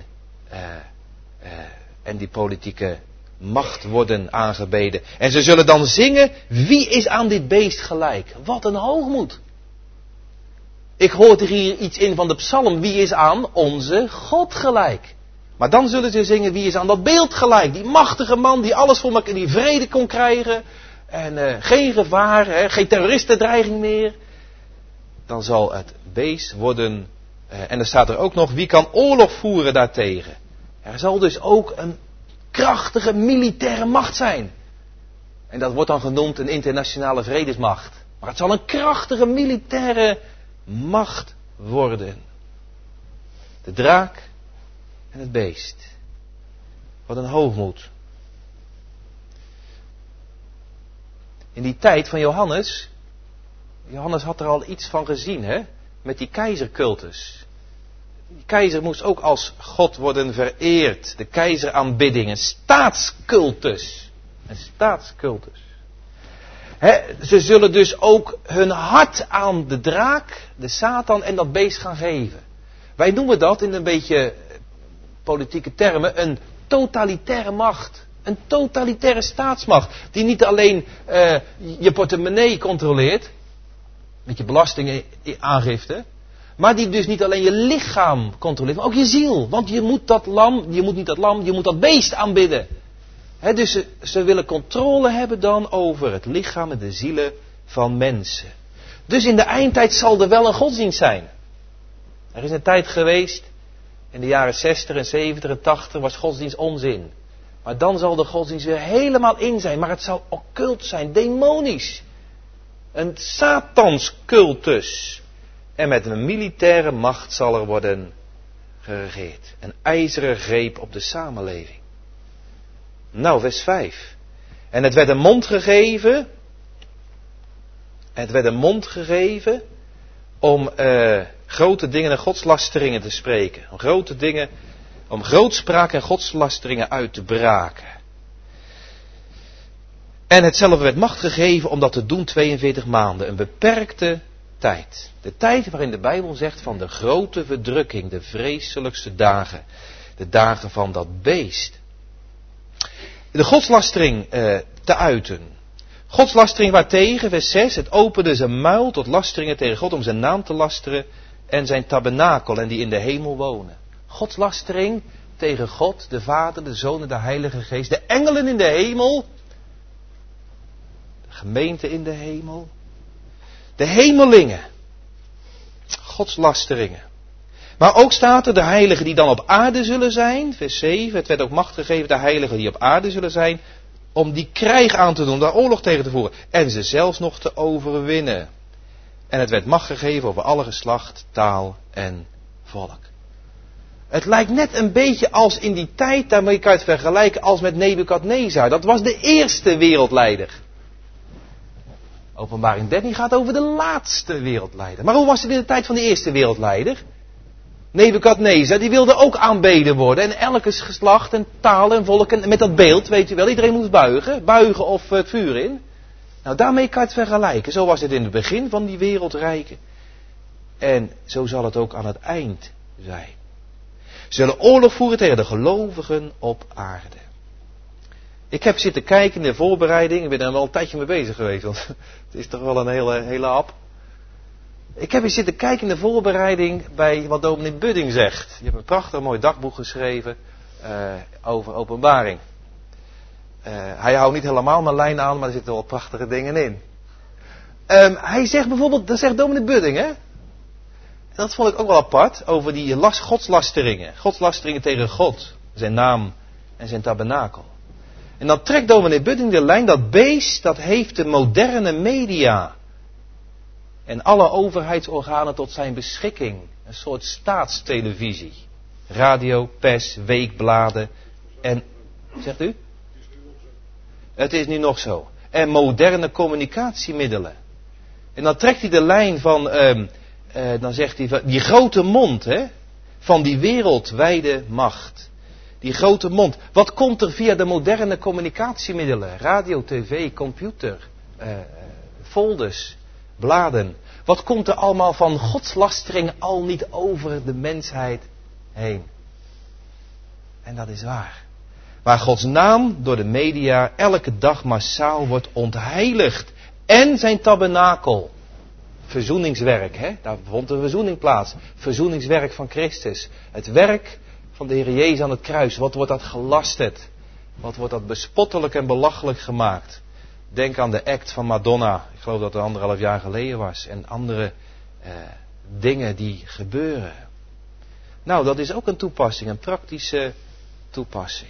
en die politieke macht worden aangebeden. En ze zullen dan zingen, wie is aan dit beest gelijk? Wat een hoogmoed. Ik hoor er hier iets in van de psalm, wie is aan onze God gelijk? Maar dan zullen ze zingen, wie is aan dat beeld gelijk? Die machtige man die alles voor elkaar, die vrede kon krijgen. En geen gevaar, geen terroristendreiging meer. Dan zal het beest worden, en er staat er ook nog, wie kan oorlog voeren daartegen? Er zal dus ook een krachtige militaire macht zijn. En dat wordt dan genoemd een internationale vredesmacht. Maar het zal een krachtige militaire macht worden. De draak en het beest. Wat een hoogmoed. In die tijd van Johannes had er al iets van gezien, hè? Met die keizercultus. Die keizer moest ook als God worden vereerd. De keizeraanbidding, een staatscultus. Een staatscultus. Ze zullen dus ook hun hart aan de draak, de Satan en dat beest gaan geven. Wij noemen dat in een beetje politieke termen een totalitaire macht. Een totalitaire staatsmacht. Die niet alleen je portemonnee controleert. Met je belastingaangifte. Maar die dus niet alleen je lichaam controleert. Maar ook je ziel. Want je moet dat beest aanbidden. Dus ze willen controle hebben dan over het lichaam en de zielen van mensen. Dus in de eindtijd zal er wel een godsdienst zijn. Er is een tijd geweest, in de jaren 60 en 70 en 80 was godsdienst onzin. Maar dan zal de godsdienst weer helemaal in zijn. Maar het zal occult zijn, demonisch. Een satanscultus. En met een militaire macht zal er worden geregeerd. Een ijzeren greep op de samenleving. Nou, vers 5. En het werd een mond gegeven. Het werd een mond gegeven om grote dingen en godslasteringen te spreken. Om grote dingen, om grootspraak en godslasteringen uit te braken. En hetzelfde werd macht gegeven om dat te doen 42 maanden. Een beperkte tijd. De tijd waarin de Bijbel zegt van de grote verdrukking, de vreselijkste dagen. De dagen van dat beest. De godslastering te uiten. Godslastering waartegen, vers 6, het opende zijn muil tot lasteringen tegen God om zijn naam te lasteren en zijn tabernakel en die in de hemel wonen. Godslastering tegen God, de Vader, de Zoon en de Heilige Geest, de engelen in de hemel, de gemeente in de hemel, de hemelingen, godslasteringen. Maar ook staat er de heiligen die dan op aarde zullen zijn, vers 7, het werd ook macht gegeven de heiligen die op aarde zullen zijn, om die krijg aan te doen, daar oorlog tegen te voeren en ze zelfs nog te overwinnen. En het werd macht gegeven over alle geslacht, taal en volk. Het lijkt net een beetje als in die tijd, daarmee kan je het vergelijken als met Nebukadnezar. Dat was de eerste wereldleider. Openbaring 13 gaat over de laatste wereldleider. Maar hoe was het in de tijd van de eerste wereldleider? Nebukadnezar, die wilde ook aanbeden worden. En elke geslacht en taal en volk, en met dat beeld, weet je wel, iedereen moest buigen of het vuur in. Nou, daarmee kan je het vergelijken. Zo was het in het begin van die wereldrijken. En zo zal het ook aan het eind zijn. Ze zullen oorlog voeren tegen de gelovigen op aarde. Ik heb zitten kijken in de voorbereiding. Ik ben er wel een tijdje mee bezig geweest. Want het is toch wel een hele hap. Ik heb eens zitten kijken in de voorbereiding bij wat dominee Budding zegt. Je hebt een prachtig mooi dagboek geschreven over openbaring. Hij houdt niet helemaal mijn lijn aan, maar er zitten wel prachtige dingen in. Hij zegt bijvoorbeeld, dat zegt dominee Budding, hè? Dat vond ik ook wel apart, over die godslasteringen. Godslasteringen tegen God, zijn naam en zijn tabernakel. En dan trekt dominee Budding de lijn, dat beest, dat heeft de moderne media en alle overheidsorganen tot zijn beschikking. Een soort staatstelevisie. Radio, pers, weekbladen en... Zegt u? Het is nu nog zo. En moderne communicatiemiddelen. En dan trekt hij de lijn van... dan zegt hij, die grote mond, hè. van die wereldwijde macht. Die grote mond. Wat komt er via de moderne communicatiemiddelen? Radio, tv, computer, folders, bladen. Wat komt er allemaal van godslastering al niet over de mensheid heen? En dat is waar. Waar Gods naam door de media elke dag massaal wordt ontheiligd. En zijn tabernakel. Verzoeningswerk, hè? Daar vond de verzoening plaats. Verzoeningswerk van Christus. Het werk van de Heer Jezus aan het kruis. Wat wordt dat gelasterd? Wat wordt dat bespottelijk en belachelijk gemaakt? Denk aan de act van Madonna. Ik geloof dat het 1,5 jaar geleden was. En andere dingen die gebeuren. Nou, dat is ook een toepassing. Een praktische toepassing.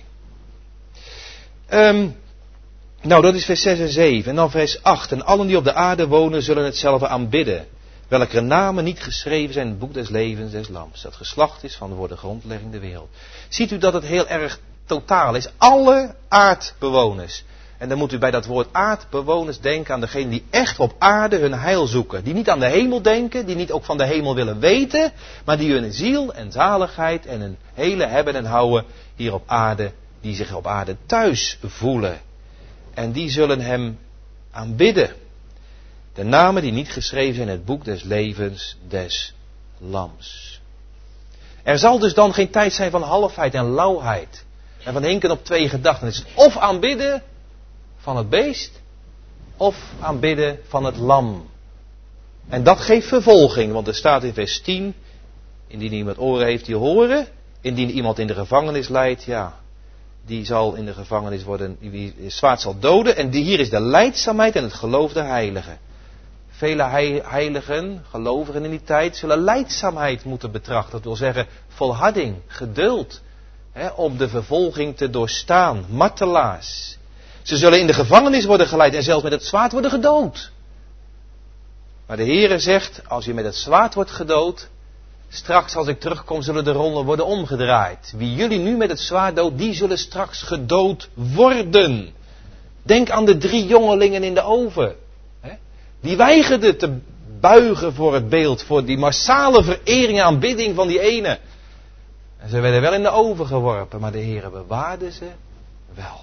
Nou, dat is vers 6 en 7. En dan vers 8. En allen die op de aarde wonen zullen hetzelfde aanbidden. Welke namen niet geschreven zijn in het boek des levens des lams. Dat geslacht is van voor de grondlegging der wereld. Ziet u dat het heel erg totaal is. Alle aardbewoners. En dan moet u bij dat woord aardbewoners denken aan degenen die echt op aarde hun heil zoeken. Die niet aan de hemel denken, die niet ook van de hemel willen weten. Maar die hun ziel en zaligheid en hun hele hebben en houden hier op aarde. Die zich op aarde thuis voelen. En die zullen hem aanbidden. De namen die niet geschreven zijn in het boek des levens des lams. Er zal dus dan geen tijd zijn van halfheid en lauwheid. En van hinken op twee gedachten. Het is of aanbidden van het beest. Of aanbidden van het lam. En dat geeft vervolging. Want er staat in vers 10. Indien iemand oren heeft die horen. Indien iemand in de gevangenis leidt. Ja. Die zal in de gevangenis worden. Die zwaard zal doden. En hier is de lijdzaamheid en het geloof der heiligen. Vele heiligen, gelovigen in die tijd, zullen lijdzaamheid moeten betrachten. Dat wil zeggen volharding, geduld. Om de vervolging te doorstaan. Martelaars. Ze zullen in de gevangenis worden geleid en zelfs met het zwaard worden gedood. Maar de Heere zegt, als je met het zwaard wordt gedood, straks als ik terugkom zullen de rollen worden omgedraaid. Wie jullie nu met het zwaard doodt, die zullen straks gedood worden. Denk aan de 3 jongelingen in de oven. Die weigerden te buigen voor het beeld, voor die massale verering en aanbidding van die ene. En ze werden wel in de oven geworpen, maar de Heere bewaarde ze wel.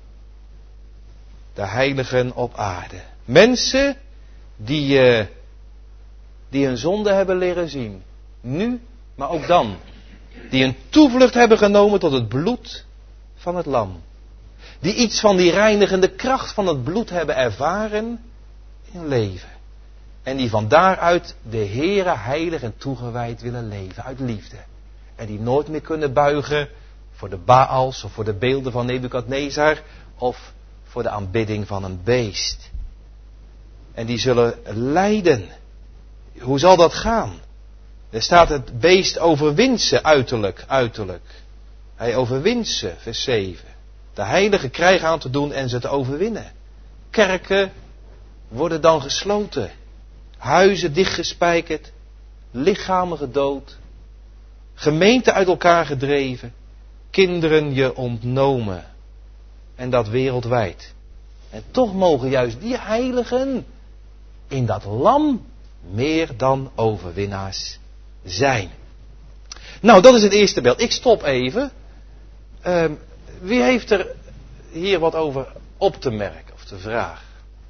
De heiligen op aarde. Mensen die hun zonde hebben leren zien. Nu, maar ook dan. Die een toevlucht hebben genomen tot het bloed van het lam. Die iets van die reinigende kracht van het bloed hebben ervaren in hun leven. En die van daaruit de Heere heilig en toegewijd willen leven. Uit liefde. En die nooit meer kunnen buigen voor de Baals of voor de beelden van Nebukadnezar. Of voor de aanbidding van een beest. En die zullen lijden. Hoe zal dat gaan? Er staat het beest overwint ze uiterlijk. Hij overwint ze, vers 7. De heilige krijg aan te doen en ze te overwinnen. Kerken worden dan gesloten. Huizen dichtgespijkerd. Lichamen gedood. Gemeenten uit elkaar gedreven. Kinderen je ontnomen. En dat wereldwijd. En toch mogen juist die heiligen in dat lam meer dan overwinnaars zijn. Nou, dat is het eerste beeld. Ik stop even. Wie heeft er hier wat over op te merken of te vragen?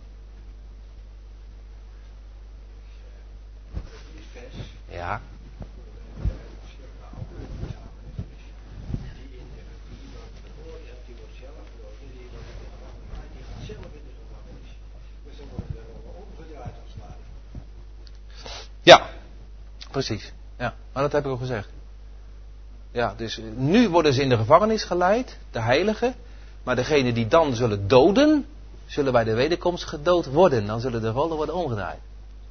Ja. Ja, precies. Ja, maar dat heb ik al gezegd. Ja, dus nu worden ze in de gevangenis geleid, de heiligen. Maar degenen die dan zullen doden, zullen bij de wederkomst gedood worden. Dan zullen de rollen worden omgedraaid.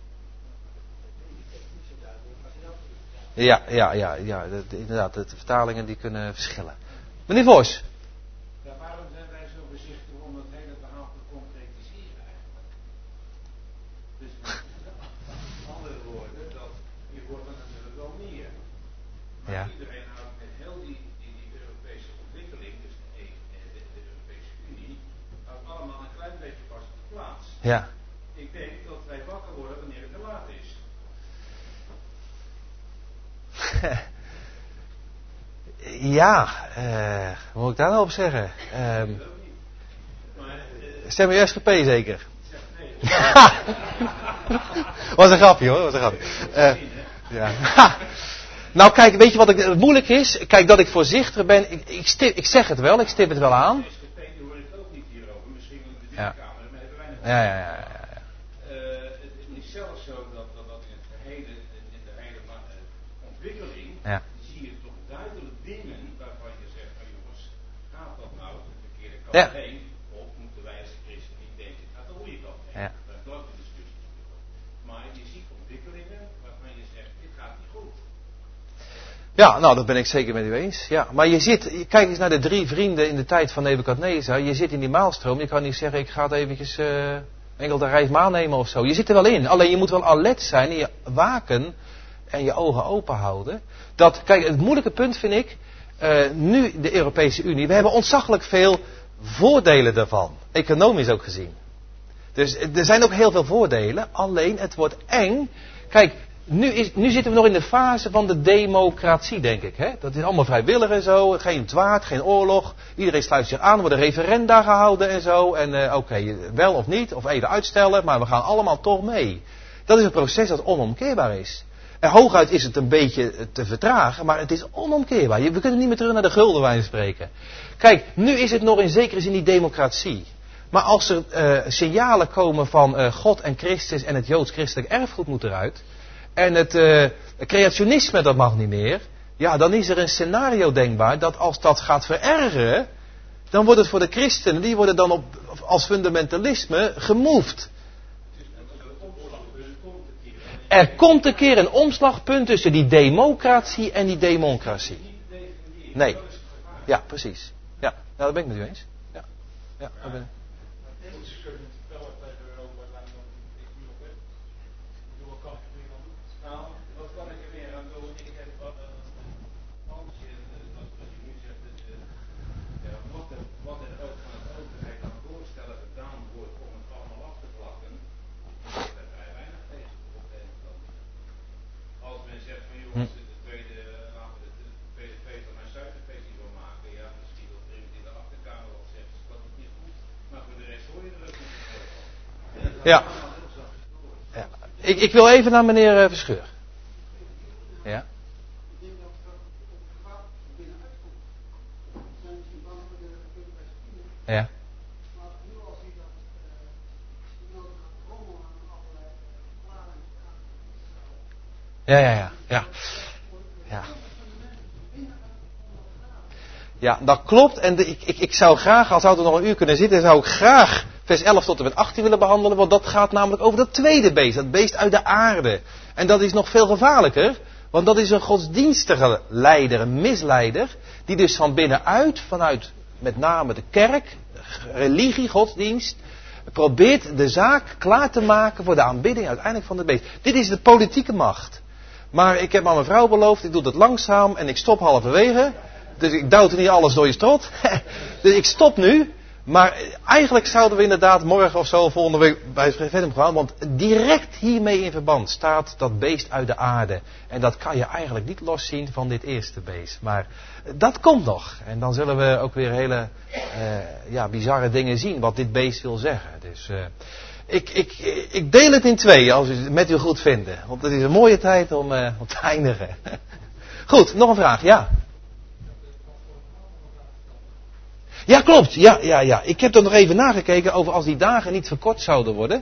Ja, inderdaad, de vertalingen die kunnen verschillen. Meneer Vos. Ja, waarom zijn wij zo bezichtig om het hele verhaal te concretiseren eigenlijk? Dus met andere woorden, dat je wordt er natuurlijk wel meer. Maar Ja. iedereen houdt met heel die Europese ontwikkeling, dus de Europese Unie, houdt allemaal een klein beetje vast op de plaats. Ja. Ik denk dat wij wakker worden wanneer het te laat is. Wat moet ik daar nou op zeggen? Stem je SGP zeker? Was een grapje hoor, was een grapje. Ja. Nou kijk, weet je wat het moeilijk is? Kijk, dat ik voorzichtig ben. Ik zeg het wel, ik stip het wel aan. SGP hoor ik ook niet hierover. Misschien in de Ja. Kamer, maar hebben wij nog. Ja. Het is zelfs zo dat in de hele ontwikkeling Ja. zie je toch duidelijk dingen waarvan je zegt, van jongens, gaat dat nou de verkeerde kant Ja. heen? Of moeten wij als christen niet denken, het gaat de goede kant heen? Ja. Dat is ook een discussie. Maar je ziet ontwikkelingen waarvan je zegt, dit gaat niet goed. Ja, nou dat ben ik zeker met u eens. Ja, maar kijk eens naar de 3 vrienden in de tijd van Nebukadnezar. Je zit in die maalstroom, je kan niet zeggen ik ga het eventjes enkel de reis nemen of zo. Je zit er wel in, alleen je moet wel alert zijn en je waken en je ogen open houden. Kijk, het moeilijke punt vind ik, nu de Europese Unie, we hebben ontzaglijk veel voordelen daarvan. Economisch ook gezien. Dus er zijn ook heel veel voordelen, alleen het wordt eng. Kijk, nu zitten we nog in de fase van de democratie, denk ik. Hè? Dat is allemaal vrijwillig en zo. Geen dwaard, geen oorlog. Iedereen sluit zich aan. Er worden referenda gehouden en zo. En oké, wel of niet, of even uitstellen. Maar we gaan allemaal toch mee. Dat is een proces dat onomkeerbaar is. En hooguit is het een beetje te vertragen, maar het is onomkeerbaar. We kunnen niet meer terug naar de gulden wijze spreken. Kijk, nu is het nog in zekere zin die democratie. Maar als er signalen komen van God en Christus en het Joods-christelijk erfgoed moet eruit. En het creationisme dat mag niet meer. Ja, dan is er een scenario denkbaar dat als dat gaat verergeren. Dan wordt het voor de christenen, die worden dan als fundamentalisme gemoved. Er komt een keer een omslagpunt tussen die democratie en die democratie. Nee. Ja, precies. Ja, dat ben ik met u eens. Ja, dat ben ik. Nou, wat kan ik er weer aan doen? Ik heb wat je nu zegt, wat er ook van de overheid aan voorstellen gedaan wordt om het allemaal af te vlakken, is er vrij weinig tegen op de een of andere manier. Als men zegt van jongens, laten we de tweede feest mijn suikerfestival maken, ja, misschien wil iemand in de achterkamer wel zeggen, dat is niet goed, maar voor de rest hoor je er ook niet van. Ja. Ik wil even naar meneer Verscheur. Ja. Ja. Ja. Ja, dat klopt. En ik zou graag, als we er nog een uur kunnen zitten, zou ik graag vers 11 tot en met 18 willen behandelen. Want dat gaat namelijk over dat tweede beest. Dat beest uit de aarde. En dat is nog veel gevaarlijker. Want dat is een godsdienstige leider, een misleider. Die dus van binnenuit, vanuit met name de kerk, religie, godsdienst, probeert de zaak klaar te maken voor de aanbidding uiteindelijk van het beest. Dit is de politieke macht. Maar ik heb aan mijn vrouw beloofd, ik doe dat langzaam en ik stop halverwege. Dus ik duwt er niet alles door je strot. Dus ik stop nu. Maar eigenlijk zouden we inderdaad morgen of zo, volgende week bij verder gaan. Want direct hiermee in verband staat dat beest uit de aarde. En dat kan je eigenlijk niet loszien van dit eerste beest. Maar dat komt nog. En dan zullen we ook weer hele bizarre dingen zien wat dit beest wil zeggen. Dus ik deel het in 2 als u het met u goed vindt. Want het is een mooie tijd om te eindigen. Goed, nog een vraag. Ja. Ja, klopt. Ja. Ik heb er nog even nagekeken over als die dagen niet verkort zouden worden.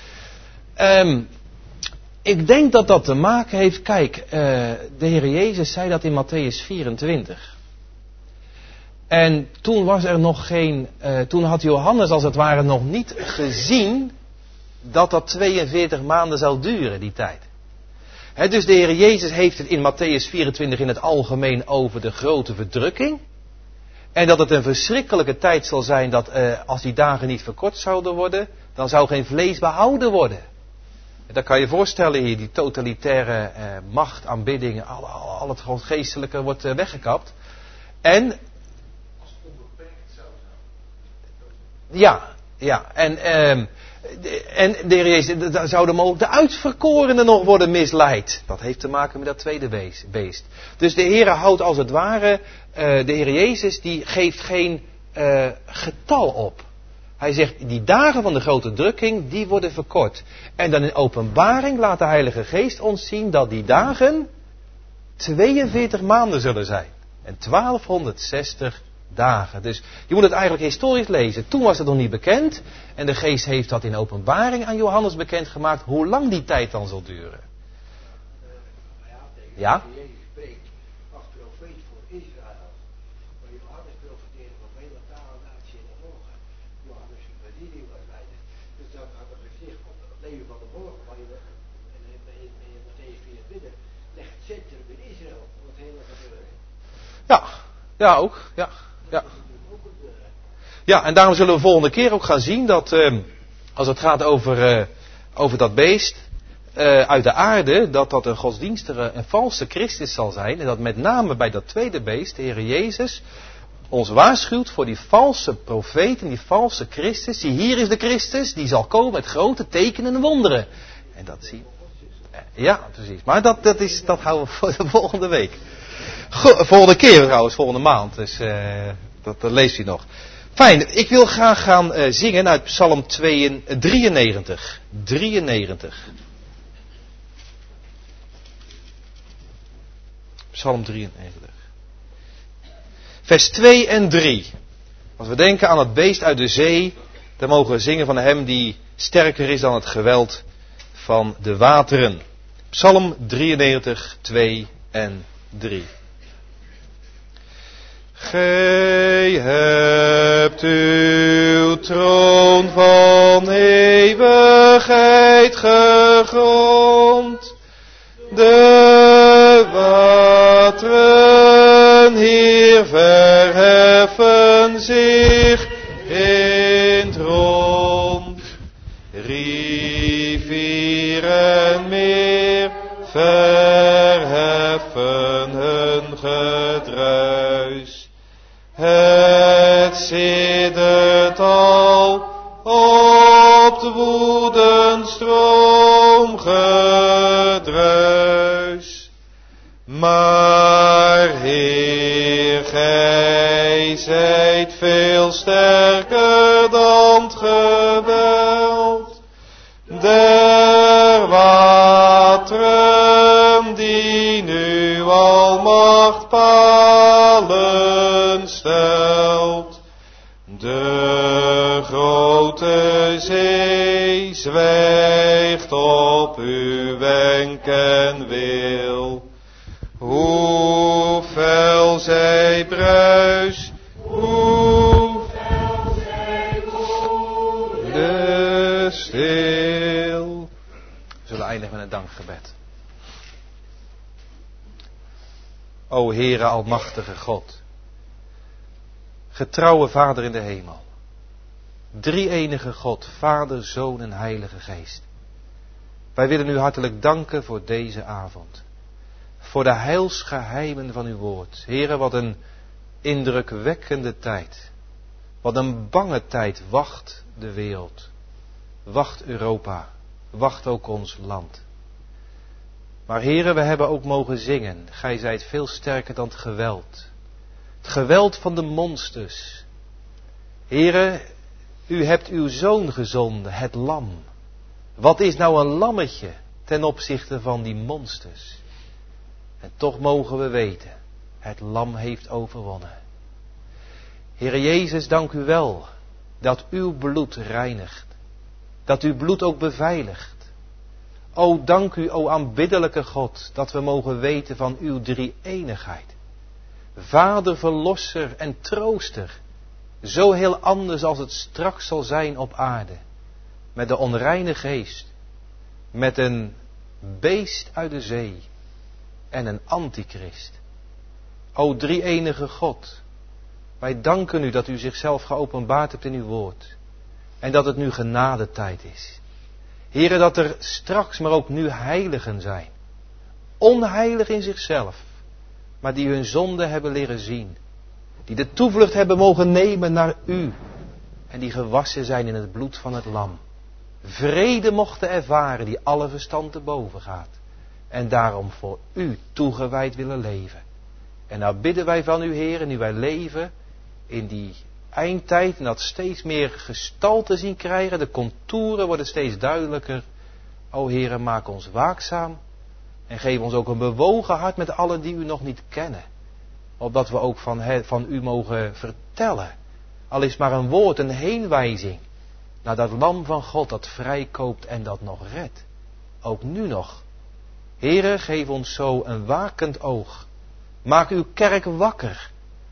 Ik denk dat dat te maken heeft. Kijk, de Heer Jezus zei dat in Mattheüs 24. En toen was er nog geen. Toen had Johannes als het ware nog niet gezien dat 42 maanden zou duren, die tijd. Dus de Heer Jezus heeft het in Mattheüs 24 in het algemeen over de grote verdrukking. En dat het een verschrikkelijke tijd zal zijn dat als die dagen niet verkort zouden worden, dan zou geen vlees behouden worden. En dat kan je voorstellen hier, die totalitaire macht, aanbidding, al het geestelijke wordt weggekapt. En Als het onbeperkt zou zijn. ja. En En de Heer Jezus, dan zouden ook de uitverkorenen nog worden misleid. Dat heeft te maken met dat tweede beest. Dus de Heer houdt als het ware, de Heer Jezus die geeft geen getal op. Hij zegt, die dagen van de grote drukking, die worden verkort. En dan in Openbaring laat de Heilige Geest ons zien dat die dagen 42 maanden zullen zijn. En 1260 dagen. Dus je moet het eigenlijk historisch lezen. Toen was het nog niet bekend. En de Geest heeft dat in Openbaring aan Johannes bekendgemaakt. Hoe lang die tijd dan zal duren. Ja? Jezus spreekt als profeet voor Israël. Maar Johannes profeteerde van vele talen, naties en volken. Johannes' bediening was leider. Dus dan had het gezicht op het leven van de volken. Maar in Matthäus 24 legt het centrum in Israël. Om het hele gebeuren. Ja, ook. Ja. Ja, en daarom zullen we volgende keer ook gaan zien dat als het gaat over dat beest uit de aarde, dat een godsdienstige en valse Christus zal zijn. En dat met name bij dat tweede beest, de Heer Jezus, ons waarschuwt voor die valse profeten, die valse Christus. Zie, hier is de Christus, die zal komen met grote tekenen en wonderen. En dat zien we. Ja, precies. Maar dat houden we voor de volgende week. Volgende keer trouwens, volgende maand. Dus dat leest u nog. Fijn, ik wil graag gaan zingen uit Psalm 93. 93. Psalm 93. Vers 2 en 3. Als we denken aan het beest uit de zee, dan mogen we zingen van hem die sterker is dan het geweld van de wateren. Psalm 93, 2 en 3. Gij hebt uw troon van eeuwigheid gegrond. De wateren hier verheffen zich in het rond. Rivieren meer verheffen hun gedruis. Het siddert al op het woedend stroomgedruis. Maar Heer, gij zijt veel sterker dan het geweld der wateren die nu almacht palen stelt. De grote zee zwijgt op uw wenk en wil. Hoe fel zij bruist, hoe fel zij woede stil. We zullen eindigen met een dankgebed. O Heere almachtige God, getrouwe Vader in de hemel, drie-enige God, Vader, Zoon en Heilige Geest. Wij willen u hartelijk danken voor deze avond, voor de heilsgeheimen van uw woord. Heere, wat een indrukwekkende tijd, wat een bange tijd wacht de wereld, wacht Europa, wacht ook ons land. Maar Heere, we hebben ook mogen zingen, gij zijt veel sterker dan het geweld. Het geweld van de monsters. Heere, u hebt uw zoon gezonden, het lam. Wat is nou een lammetje ten opzichte van die monsters? En toch mogen we weten, het lam heeft overwonnen. Heere Jezus, dank u wel dat uw bloed reinigt. Dat uw bloed ook beveiligt. O, dank u, o aanbiddelijke God, dat we mogen weten van uw drie-eenigheid. Vader, verlosser en trooster. Zo heel anders als het straks zal zijn op aarde. Met de onreine geest. Met een beest uit de zee. En een antichrist. O drie-enige God. Wij danken u dat u zichzelf geopenbaard hebt in uw woord. En dat het nu genadetijd is. Heren, dat er straks maar ook nu heiligen zijn. Onheilig in zichzelf. Maar die hun zonde hebben leren zien. Die de toevlucht hebben mogen nemen naar u. En die gewassen zijn in het bloed van het lam. vrede mochten ervaren die alle verstand te boven gaat. En daarom voor u toegewijd willen leven. En nou bidden wij van u, Heer, nu wij leven in die eindtijd en dat steeds meer gestalte zien krijgen. De contouren worden steeds duidelijker. O Heer, maak ons waakzaam. En geef ons ook een bewogen hart met allen die u nog niet kennen. Opdat we ook van u mogen vertellen. Al is maar een woord, een heenwijzing. Naar dat lam van God dat vrijkoopt en dat nog redt. Ook nu nog. Heere, geef ons zo een wakend oog. Maak uw kerk wakker.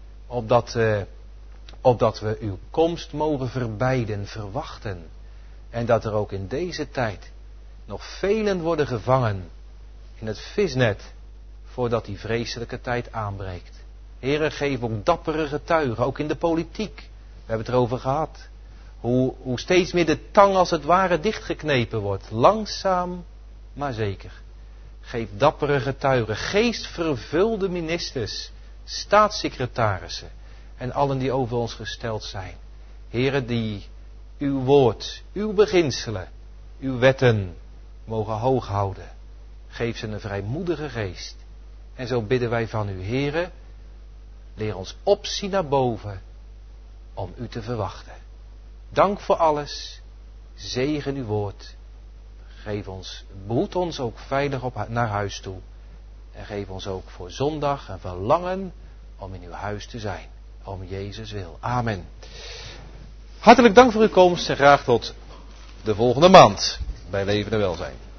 Opdat we uw komst mogen verbeiden, verwachten. En dat er ook in deze tijd nog velen worden gevangen in het visnet. Voordat die vreselijke tijd aanbreekt. Heere, geef ook dappere getuigen, ook in de politiek. We hebben het erover gehad. Hoe steeds meer de tang als het ware dichtgeknepen wordt. Langzaam, maar zeker. Geef dappere getuigen, geestvervulde ministers, staatssecretarissen en allen die over ons gesteld zijn. Heren, die uw woord, uw beginselen, uw wetten mogen hoog houden. Geef ze een vrijmoedige geest. En zo bidden wij van u, Heren, leer ons opzien naar boven om u te verwachten. Dank voor alles. Zegen uw woord. Behoed ons ook veilig naar huis toe. En geef ons ook voor zondag een verlangen om in uw huis te zijn. Om Jezus wil. Amen. Hartelijk dank voor uw komst en graag tot de volgende maand bij Leven en Welzijn.